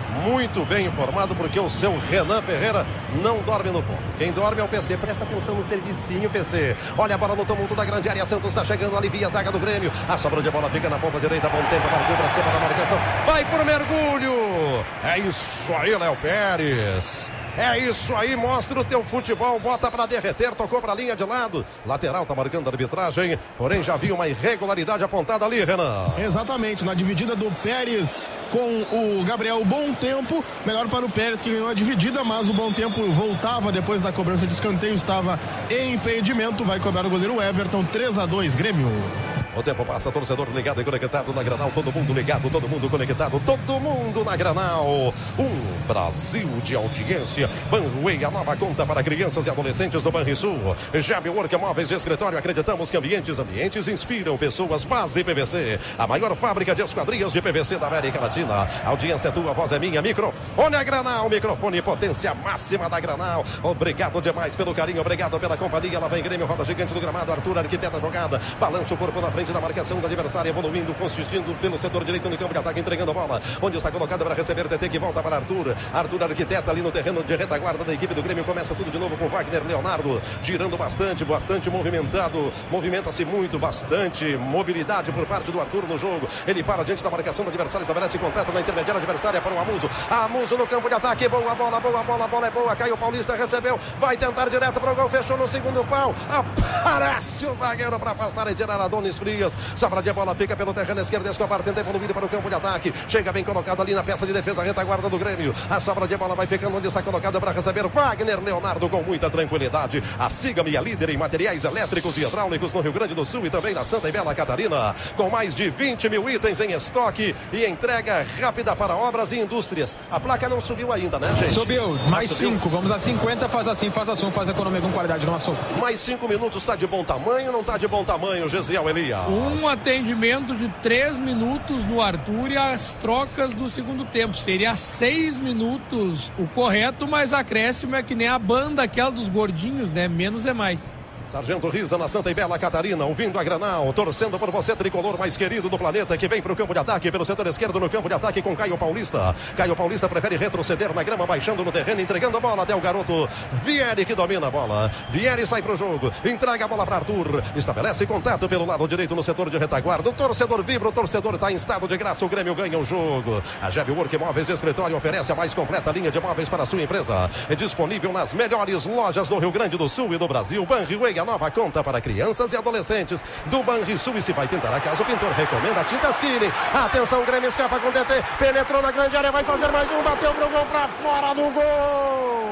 [SPEAKER 1] muito bem informado, porque o seu Renan Ferreira não dorme no ponto. Quem dorme é o P C. Presta atenção no servicinho, P C. Olha a bola no tumulto da grande área. Santos está chegando, alivia a zaga do Grêmio. A sobra de bola fica na ponta direita. Bom tempo, partiu para cima da marcação. Vai pro mergulho. É isso aí, Léo Pérez. É isso aí, mostra o teu futebol, bota pra derreter, tocou pra linha de lado. Lateral tá marcando a arbitragem, porém já viu uma irregularidade apontada ali, Renan.
[SPEAKER 5] Exatamente, na dividida do Pérez com o Gabriel Bom Tempo, melhor para o Pérez que ganhou a dividida, mas o Bom Tempo voltava depois da cobrança de escanteio, estava em impedimento, vai cobrar o goleiro Everton, três a dois Grêmio.
[SPEAKER 1] O tempo passa, torcedor ligado e conectado na Granal, todo mundo ligado, todo mundo conectado, todo mundo na Granal. Um Brasil de audiência. Banruei, a nova conta para crianças e adolescentes do Banrisul. Jab Work Móveis de Escritório, acreditamos que ambientes, ambientes inspiram pessoas. Base P V C, a maior fábrica de esquadrias de P V C da América Latina. A audiência é tua, a voz é minha. Microfone é Granal, microfone potência máxima da Granal. Obrigado demais pelo carinho, obrigado pela companhia. Lá vem Grêmio, roda gigante do gramado. Arthur, arquiteta a jogada, balança o corpo na frente da marcação do adversário, evoluindo, consistindo pelo setor direito no campo de ataque, entregando a bola, onde está colocada para receber T T, que volta para Arthur. Arthur, arquiteta ali no terreno de retaguarda da equipe do Grêmio, começa tudo de novo com Wagner Leonardo, girando bastante, bastante movimentado, movimenta-se muito, bastante mobilidade por parte do Arthur no jogo. Ele para diante da marcação do adversário, estabelece contrato na intermediária adversária para o Amuso. Amuso no campo de ataque, boa bola, boa bola, a bola é boa, Caio Paulista recebeu, vai tentar direto para o gol, fechou no segundo pau, aparece o zagueiro para afastar e tirar Adonis Frias. Sobra de bola, fica pelo terreno esquerdo, Escobar tenta evoluir para o campo de ataque, chega bem colocado ali na peça de defesa, retaguarda do Grêmio. A sobra de bola vai ficando onde está colocada para receber Wagner Leonardo com muita tranquilidade. A Siga-me é líder em materiais elétricos e hidráulicos no Rio Grande do Sul e também na Santa e Bela Catarina, com mais de vinte mil itens em estoque e entrega rápida para obras e indústrias. A placa não subiu ainda, né, gente?
[SPEAKER 2] Subiu, mais cinco, vamos a cinquenta, faz assim, faz assim, faz economia com qualidade no açougue.
[SPEAKER 1] Mais cinco minutos, está de bom tamanho, não está de bom tamanho, Gesiel Elias?
[SPEAKER 4] Um atendimento de três minutos no Arthur e as trocas do segundo tempo. Seria seis minutos o correto, mas acréscimo é que nem a banda aquela dos gordinhos, né? Menos é mais.
[SPEAKER 1] Sargento Riza na Santa e Bela Catarina, ouvindo a Granal, torcendo por você, tricolor mais querido do planeta, que vem para o campo de ataque, pelo setor esquerdo no campo de ataque com Caio Paulista. Caio Paulista prefere retroceder na grama, baixando no terreno, entregando a bola até o garoto Vieri, que domina a bola. Vieri sai para o jogo, entrega a bola para Arthur, estabelece contato pelo lado direito no setor de retaguarda. O torcedor vibra, o torcedor está em estado de graça, o Grêmio ganha o jogo. A Jab Work Móveis de Escritório oferece a mais completa linha de móveis para a sua empresa. É disponível nas melhores lojas do Rio Grande do Sul e do Brasil. Banriway, a nova conta para crianças e adolescentes do Banrisul. E se vai pintar a casa, o pintor recomenda Tintas Killing. Atenção, Grêmio escapa com T T, penetrou na grande área, vai fazer mais um, bateu pro gol, para fora do gol,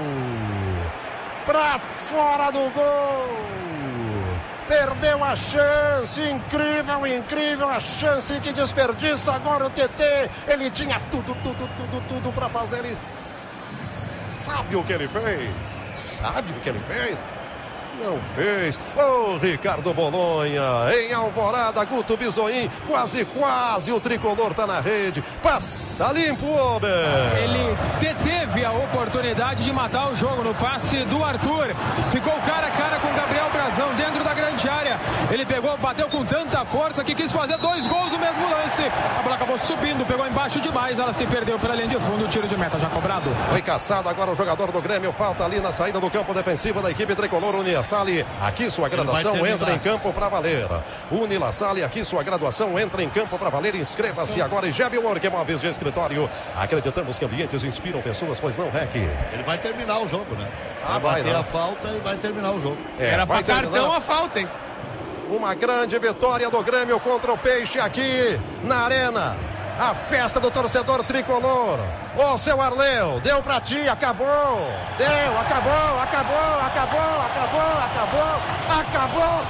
[SPEAKER 1] para fora do gol, perdeu a chance, incrível, incrível a chance, que desperdiça agora o T T, ele tinha tudo, tudo, tudo, tudo para fazer e sabe o que ele fez, sabe o que ele fez? Não fez. Ô, oh, Ricardo Bolonha, em Alvorada, Guto Bisoim, quase, quase o tricolor tá na rede. Passa limpo, Ober.
[SPEAKER 2] Ele teve a oportunidade de matar o jogo no passe do Arthur. Ficou cara a cara com o Gabriel Brazão dentro da grande área. Ele pegou, bateu com tanta força que quis fazer dois gols no mesmo lance. A bola acabou subindo, pegou embaixo demais. Ela se perdeu pela linha de fundo. O tiro de meta já cobrado.
[SPEAKER 1] Foi caçado agora o jogador do Grêmio. Falta ali na saída do campo defensivo da equipe tricolor. Unilassale, aqui sua graduação entra em campo para valer. Unilassale, aqui sua graduação entra em campo para valer. Inscreva-se agora em Jab Work Móveis de Escritório. Acreditamos que ambientes inspiram pessoas, pois não, Rec?
[SPEAKER 3] Ele vai terminar o jogo, né?
[SPEAKER 1] Ah,
[SPEAKER 3] vai,
[SPEAKER 1] vai
[SPEAKER 3] bater a falta e vai terminar o jogo.
[SPEAKER 4] É, Era para cartão a falta, hein?
[SPEAKER 1] Uma grande vitória do Grêmio contra o Peixe aqui na Arena. A festa do torcedor tricolor. Ô, seu Arleu, deu pra ti, acabou. Deu, acabou, acabou, acabou, acabou, acabou, acabou,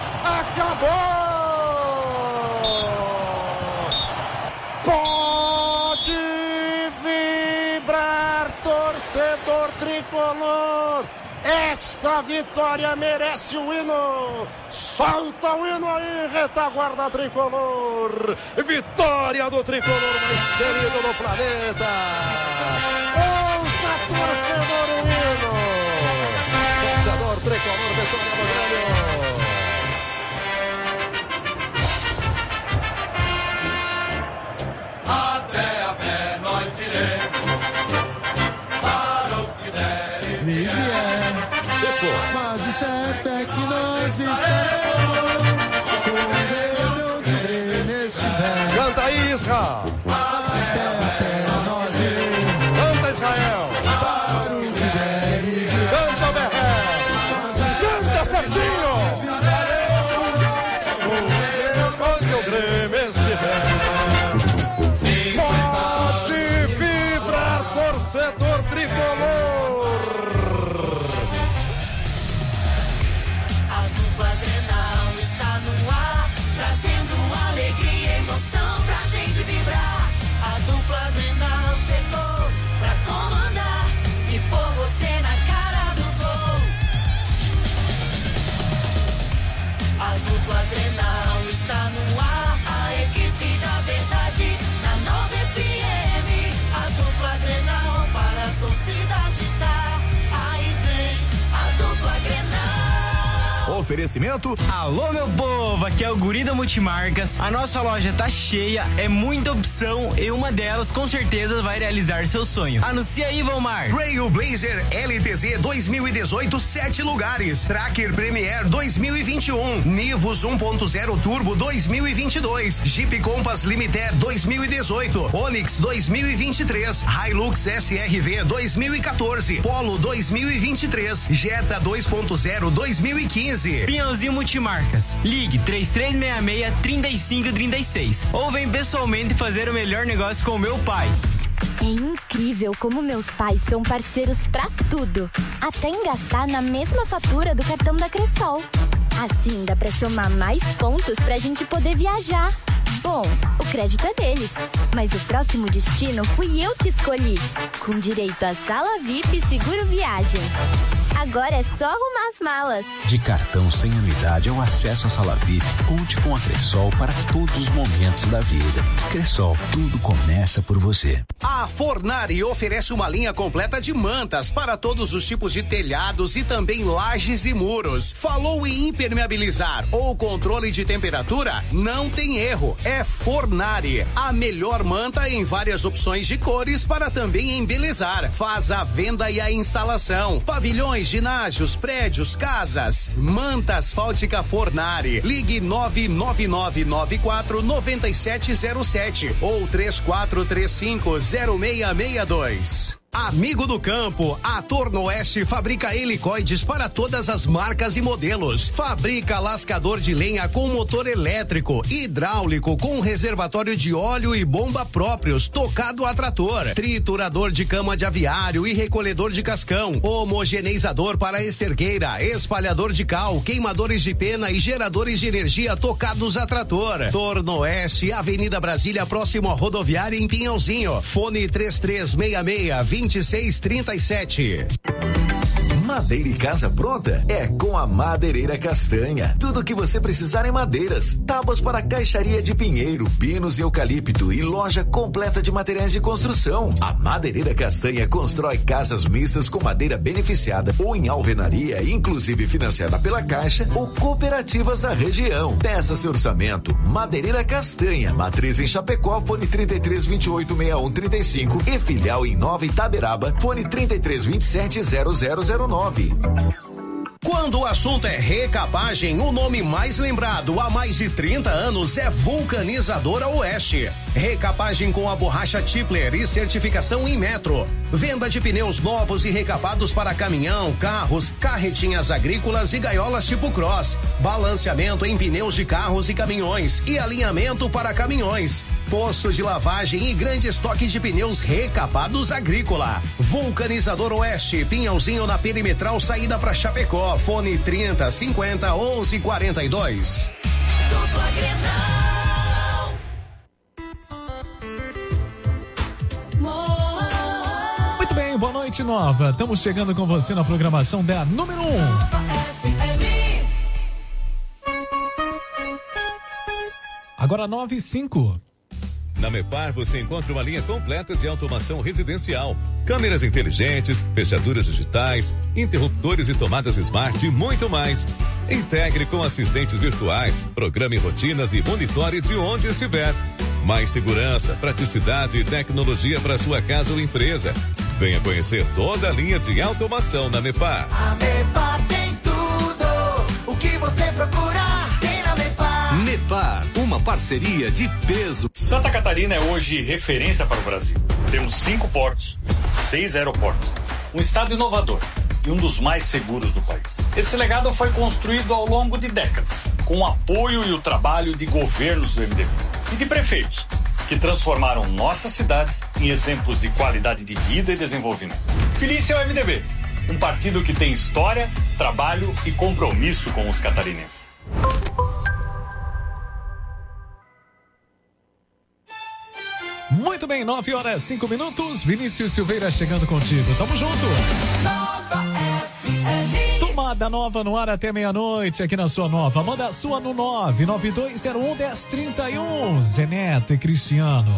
[SPEAKER 1] acabou. Pode vibrar, torcedor tricolor. Esta vitória merece o hino. Solta o hino aí, retaguarda tricolor. Vitória do tricolor mais querido do planeta. Ouça, torcedor, o hino. Torcedor tricolor, vitória do
[SPEAKER 12] Grêmio. Até a pé nós iremos.
[SPEAKER 13] oferecimento.
[SPEAKER 14] Alô, meu povo, aqui é o Guri da Multimarcas. A nossa loja tá cheia, é muita opção e uma delas com certeza vai realizar seu sonho. Anuncia aí, Valmar.
[SPEAKER 15] Trailblazer L T Z dois mil e dezoito, sete lugares. Tracker Premier dois mil e vinte e um. Nivus um ponto zero Turbo dois mil e vinte e dois. Jeep Compass Limited dois mil e dezoito. Onix dois mil e vinte e três. Hilux S R V dois mil e quatorze. Polo dois mil e vinte e três. Jetta dois ponto zero dois mil e quinze.
[SPEAKER 14] Pinhãozinho Multimarcas. Ligue três três seis seis, três cinco três seis ou vem pessoalmente fazer o melhor negócio com o meu pai.
[SPEAKER 16] É incrível como meus pais são parceiros pra tudo, até em gastar na mesma fatura do cartão da Cressol. Assim dá pra somar mais pontos pra gente poder viajar. Bom, o crédito é deles, mas o próximo destino fui eu que escolhi, com direito a sala V I P e seguro viagem. Agora é só arrumar as malas.
[SPEAKER 17] De cartão sem anuidade ao acesso à sala V I P, conte com a Cressol para todos os momentos da vida. Cressol, tudo começa por você.
[SPEAKER 15] A Fornari oferece uma linha completa de mantas para todos os tipos de telhados e também lajes e muros. Falou em impermeabilizar ou controle de temperatura? Não tem erro. É Fornari, a melhor manta em várias opções de cores para também embelezar. Faz a venda e a instalação. Pavilhões, ginásios, prédios, casas. Manta asfáltica Fornari. Ligue nove nove nove nove quatro nove sete zero sete ou três quatro três cinco zero seis seis dois. Amigo do campo, a Tornoeste fabrica helicoides para todas as marcas e modelos. Fabrica lascador de lenha com motor elétrico, hidráulico com reservatório de óleo e bomba próprios, tocado a trator, triturador de cama de aviário e recolhedor de cascão, homogeneizador para esterqueira, espalhador de cal, queimadores de pena e geradores de energia tocados a trator. Tornoeste, Avenida Brasília, próximo à rodoviária em Pinhalzinho. Fone três três seis seis vinte e seis trinta e sete.
[SPEAKER 13] Madeira e casa pronta é com a Madeireira Castanha. Tudo o que você precisar em madeiras. Tábuas para caixaria de pinheiro, pinos e eucalipto e loja completa de materiais de construção. A Madeireira Castanha constrói casas mistas com madeira beneficiada ou em alvenaria, inclusive financiada pela Caixa ou cooperativas da região. Peça seu orçamento. Madeireira Castanha, matriz em Chapecó, fone trinta e três vinte e oito sessenta e um trinta e cinco e filial em Nova Itaberaba, fone trinta e três vinte e sete zero zero zero nove.
[SPEAKER 15] Quando o assunto é recapagem, o nome mais lembrado há mais de trinta anos é Vulcanizadora Oeste. Recapagem com a borracha Tipler e certificação em metro. Venda de pneus novos e recapados para caminhão, carros, carretinhas agrícolas e gaiolas tipo cross. Balanceamento em pneus de carros e caminhões e alinhamento para caminhões. Posto de lavagem e grande estoque de pneus recapados agrícola. Vulcanizador Oeste, Pinhalzinho na Perimetral, saída para Chapecó. Fone trinta, cinquenta, onze, quarenta e dois.
[SPEAKER 12] Dupla Grenal.
[SPEAKER 18] Muito bem, boa noite, Nova. Estamos chegando com você na programação da número um. Agora nove e cinco.
[SPEAKER 19] Na Mepar você encontra uma linha completa de automação residencial, câmeras inteligentes, fechaduras digitais, interruptores e tomadas smart e muito mais. Integre com assistentes virtuais, programe rotinas e monitore de onde estiver. Mais segurança, praticidade e tecnologia para sua casa ou empresa. Venha conhecer toda a linha de automação na Mepar.
[SPEAKER 12] A Mepar tem tudo o que você procura. Tem na Mepar.
[SPEAKER 20] Mepar, uma parceria de peso.
[SPEAKER 21] Santa Catarina é hoje referência para o Brasil. Temos cinco portos, seis aeroportos, um estado inovador e um dos mais seguros do país. Esse legado foi construído ao longo de décadas, com o apoio e o trabalho de governos do M D B e de prefeitos, que transformaram nossas cidades em exemplos de qualidade de vida e desenvolvimento. Feliz é o M D B, um partido que tem história, trabalho e compromisso com os catarinenses.
[SPEAKER 18] Muito bem, nove horas, cinco minutos. Vinícius Silveira chegando contigo. Tamo junto.
[SPEAKER 12] Nova F M.
[SPEAKER 18] Tomada Nova no ar até meia-noite aqui na sua Nova. Manda a sua no nove nove dois zero um, um zero três um. Zé Neto e Cristiano.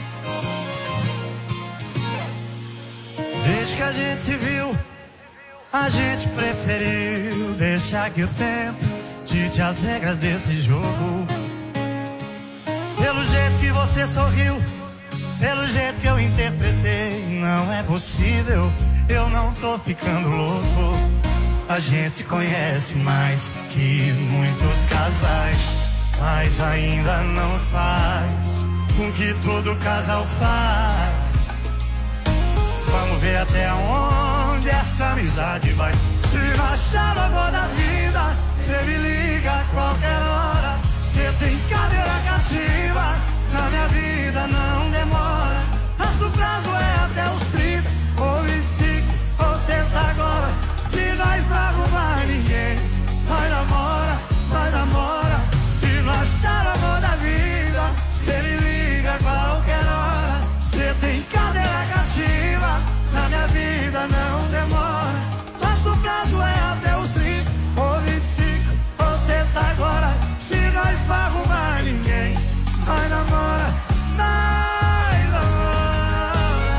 [SPEAKER 12] Desde que a gente se viu,
[SPEAKER 9] A gente preferiu deixar que o tempo dite as regras desse jogo. Pelo jeito que você sorriu, pelo jeito que eu interpretei, não é possível, eu não tô ficando louco. A gente se conhece mais que muitos casais, mas ainda não faz com que todo casal faz. Vamos ver até onde essa amizade vai. Se achar o amor da vida, cê me liga a qualquer hora. Cê tem cadeira cativa, na minha vida não demora. Nosso prazo é até os trinta, ou vinte e cinco, ou sexta agora. Se nós não arrumar ninguém, nós namora, nós namora. Se não achar o amor da vida, cê me liga a qualquer hora. Cê tem cadeira cativa, na minha vida não demora. Nosso prazo é até os trinta, ou vinte e cinco, ou sexta agora. Se nós não arrumar ninguém, nós namora, nós namora.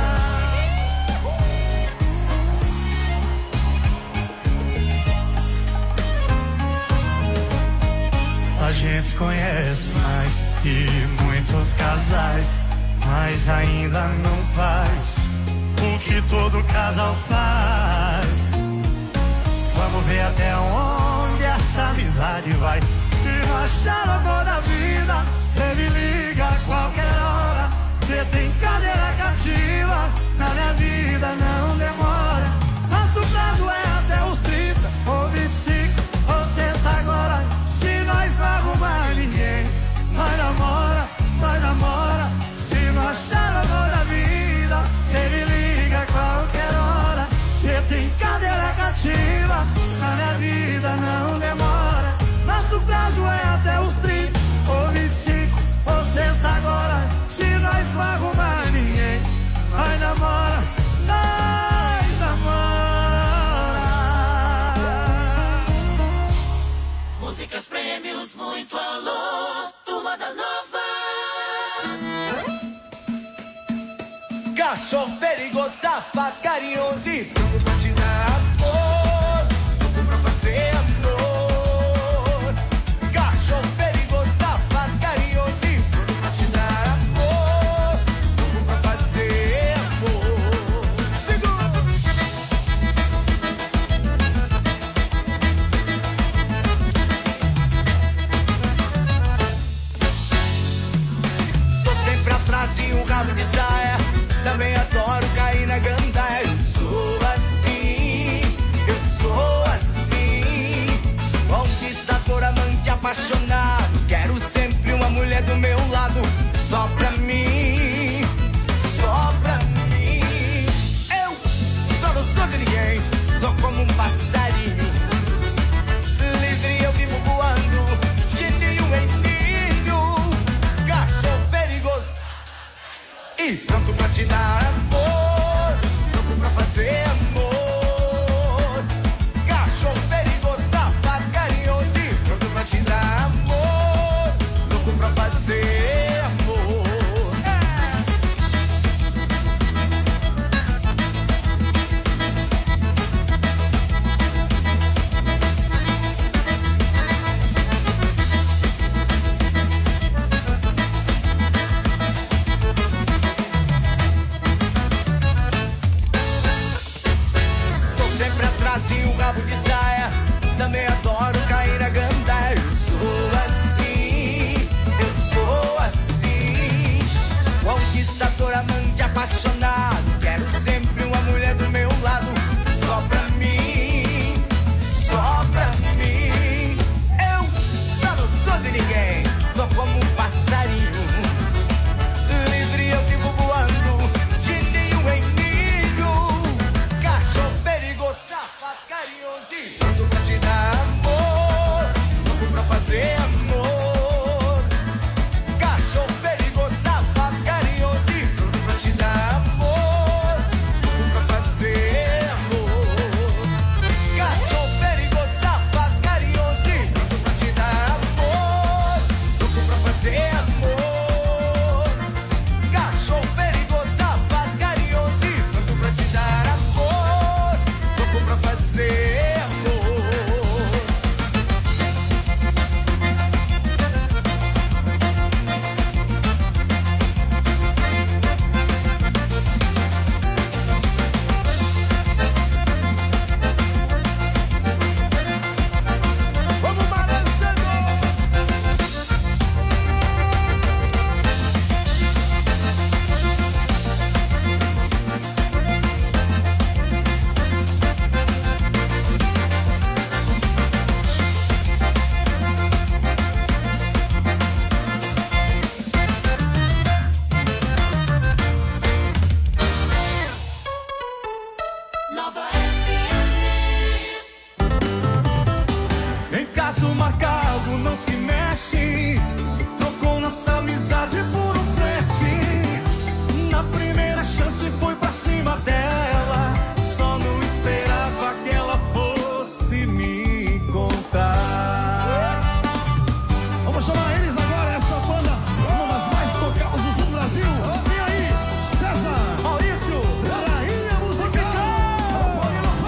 [SPEAKER 9] A gente conhece mais que muitos casais, mas ainda não faz o que todo casal faz. Vamos ver até onde essa amizade vai. Se não achar o amor da vida, cê me liga a qualquer hora. Cê tem cadeira cativa, na minha vida não demora. Nosso prazo é até os trinta, ou vinte e cinco, ou sexta agora. Se nós não arrumar ninguém, nós namora, nós namora. Se não achar o amor da vida, cê me liga a qualquer hora. Cê tem cadeira cativa, na minha vida não demora. Nosso prazo é até os trinta, ou vinte e cinco, ou sexta agora. Se nós não arrumar ninguém, nós namora, nós namora.
[SPEAKER 12] Músicas, prêmios, muito alô, turma da nova.
[SPEAKER 22] Cachorro perigoso, safado, carinhoso e pronto pra te dar amor, pronto pra fazer amor. Cachorro perigoso, safado, carinhoso e pronto pra te dar amor, pronto pra fazer amor. Segura! Tô sempre atrás de um rabo de saia. Também adoro cair na gandaia. Eu sou assim, não se mexe. Trocou nossa amizade por um flerte. Na primeira chance foi pra cima dela. Só não esperava que ela fosse me contar.
[SPEAKER 5] Vamos chamar eles agora, essa banda, uma das mais tocadas do sul do Brasil. E aí, César, Maurício, Rainha Musical.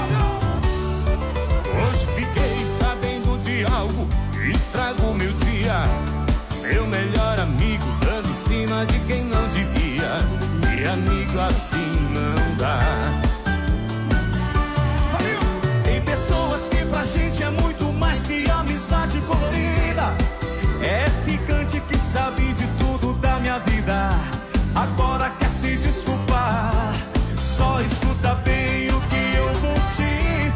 [SPEAKER 22] Hoje fiquei sabendo de algo que estragou meu dia. Meu melhor amigo dando em cima de quem não devia. E amigo assim não dá. Tem pessoas que pra gente é muito mais que amizade colorida. É ficante que sabe de tudo da minha vida. Agora quer se desculpar. Só escuta bem o que eu vou te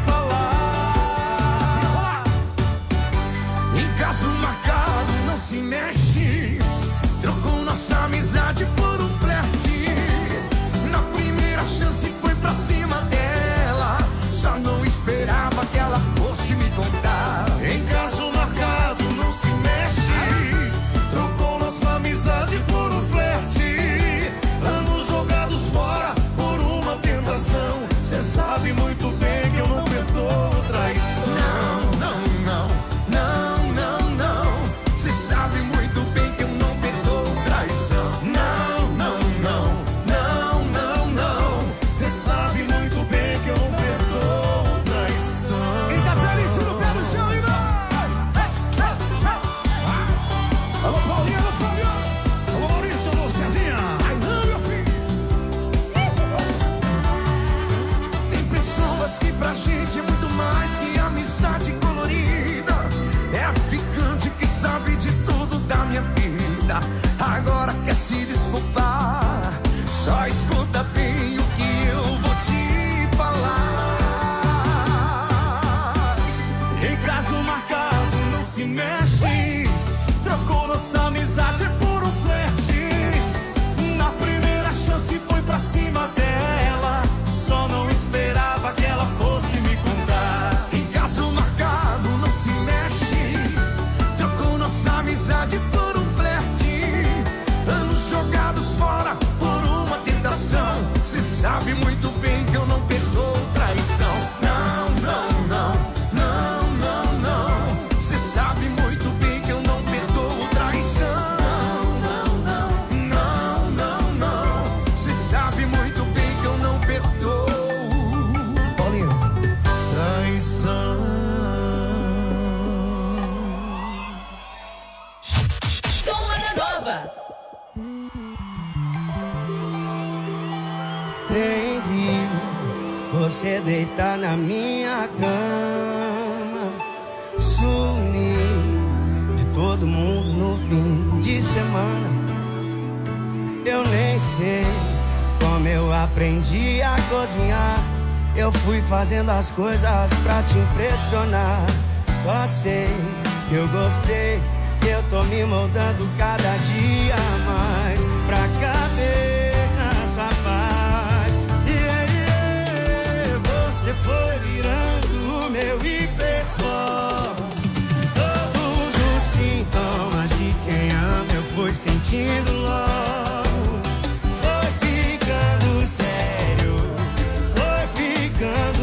[SPEAKER 22] falar. Em caso marcado não se mexe. Trocou nossa amizade por um flerte. Na primeira chance foi pra cima dela. Só não esperava que ela fosse me contar. Em caso marcado não se mexe. Trocou nossa amizade por um flerte. Anos jogados fora por uma tentação. Cê sabe muito bem que eu não perdoo traição. Não, não, não, não, não, não. Cê sabe muito bem que eu não perdoo traição. Não, não, não, não, não, não. Cê sabe muito bem que eu não perdoo traição.
[SPEAKER 5] Quem tá feliz no pé do chão e vai! Alô, Paulinho, alô, Fabiano. Alô, Maurício, alô, Cezinha. Ai, não, meu filho.
[SPEAKER 22] Tem pessoas que pra gente é muito mais que amizade colorida. É a ficante que sabe de tudo da minha vida. Agora quer se desculpar. Só escuta bem o que eu vou te falar. Em caso marcado não se mexe. Trocou nossa amizade por um flerte. Na primeira chance foi pra cima dela. Só não esperava que ela fosse me contar. Em caso marcado não se mexe. Trocou nossa amizade por um flerte. Anos jogados fora por uma tentação. Cê sabe muito bem que eu não perdoo traição. Não, não, não, não, não, não. Cê sabe muito bem que eu não perdoo traição. Não, não, não, não, não. Cê sabe muito bem que eu não perdoo
[SPEAKER 5] Paulinho.
[SPEAKER 22] traição.
[SPEAKER 12] Toma da nova.
[SPEAKER 10] Nem vi você deitar na minha cama. Sumi de todo mundo no fim de semana. Eu nem sei como eu aprendi a cozinhar. Eu fui fazendo as coisas pra te impressionar. Só sei que eu gostei, que eu tô me moldando cada dia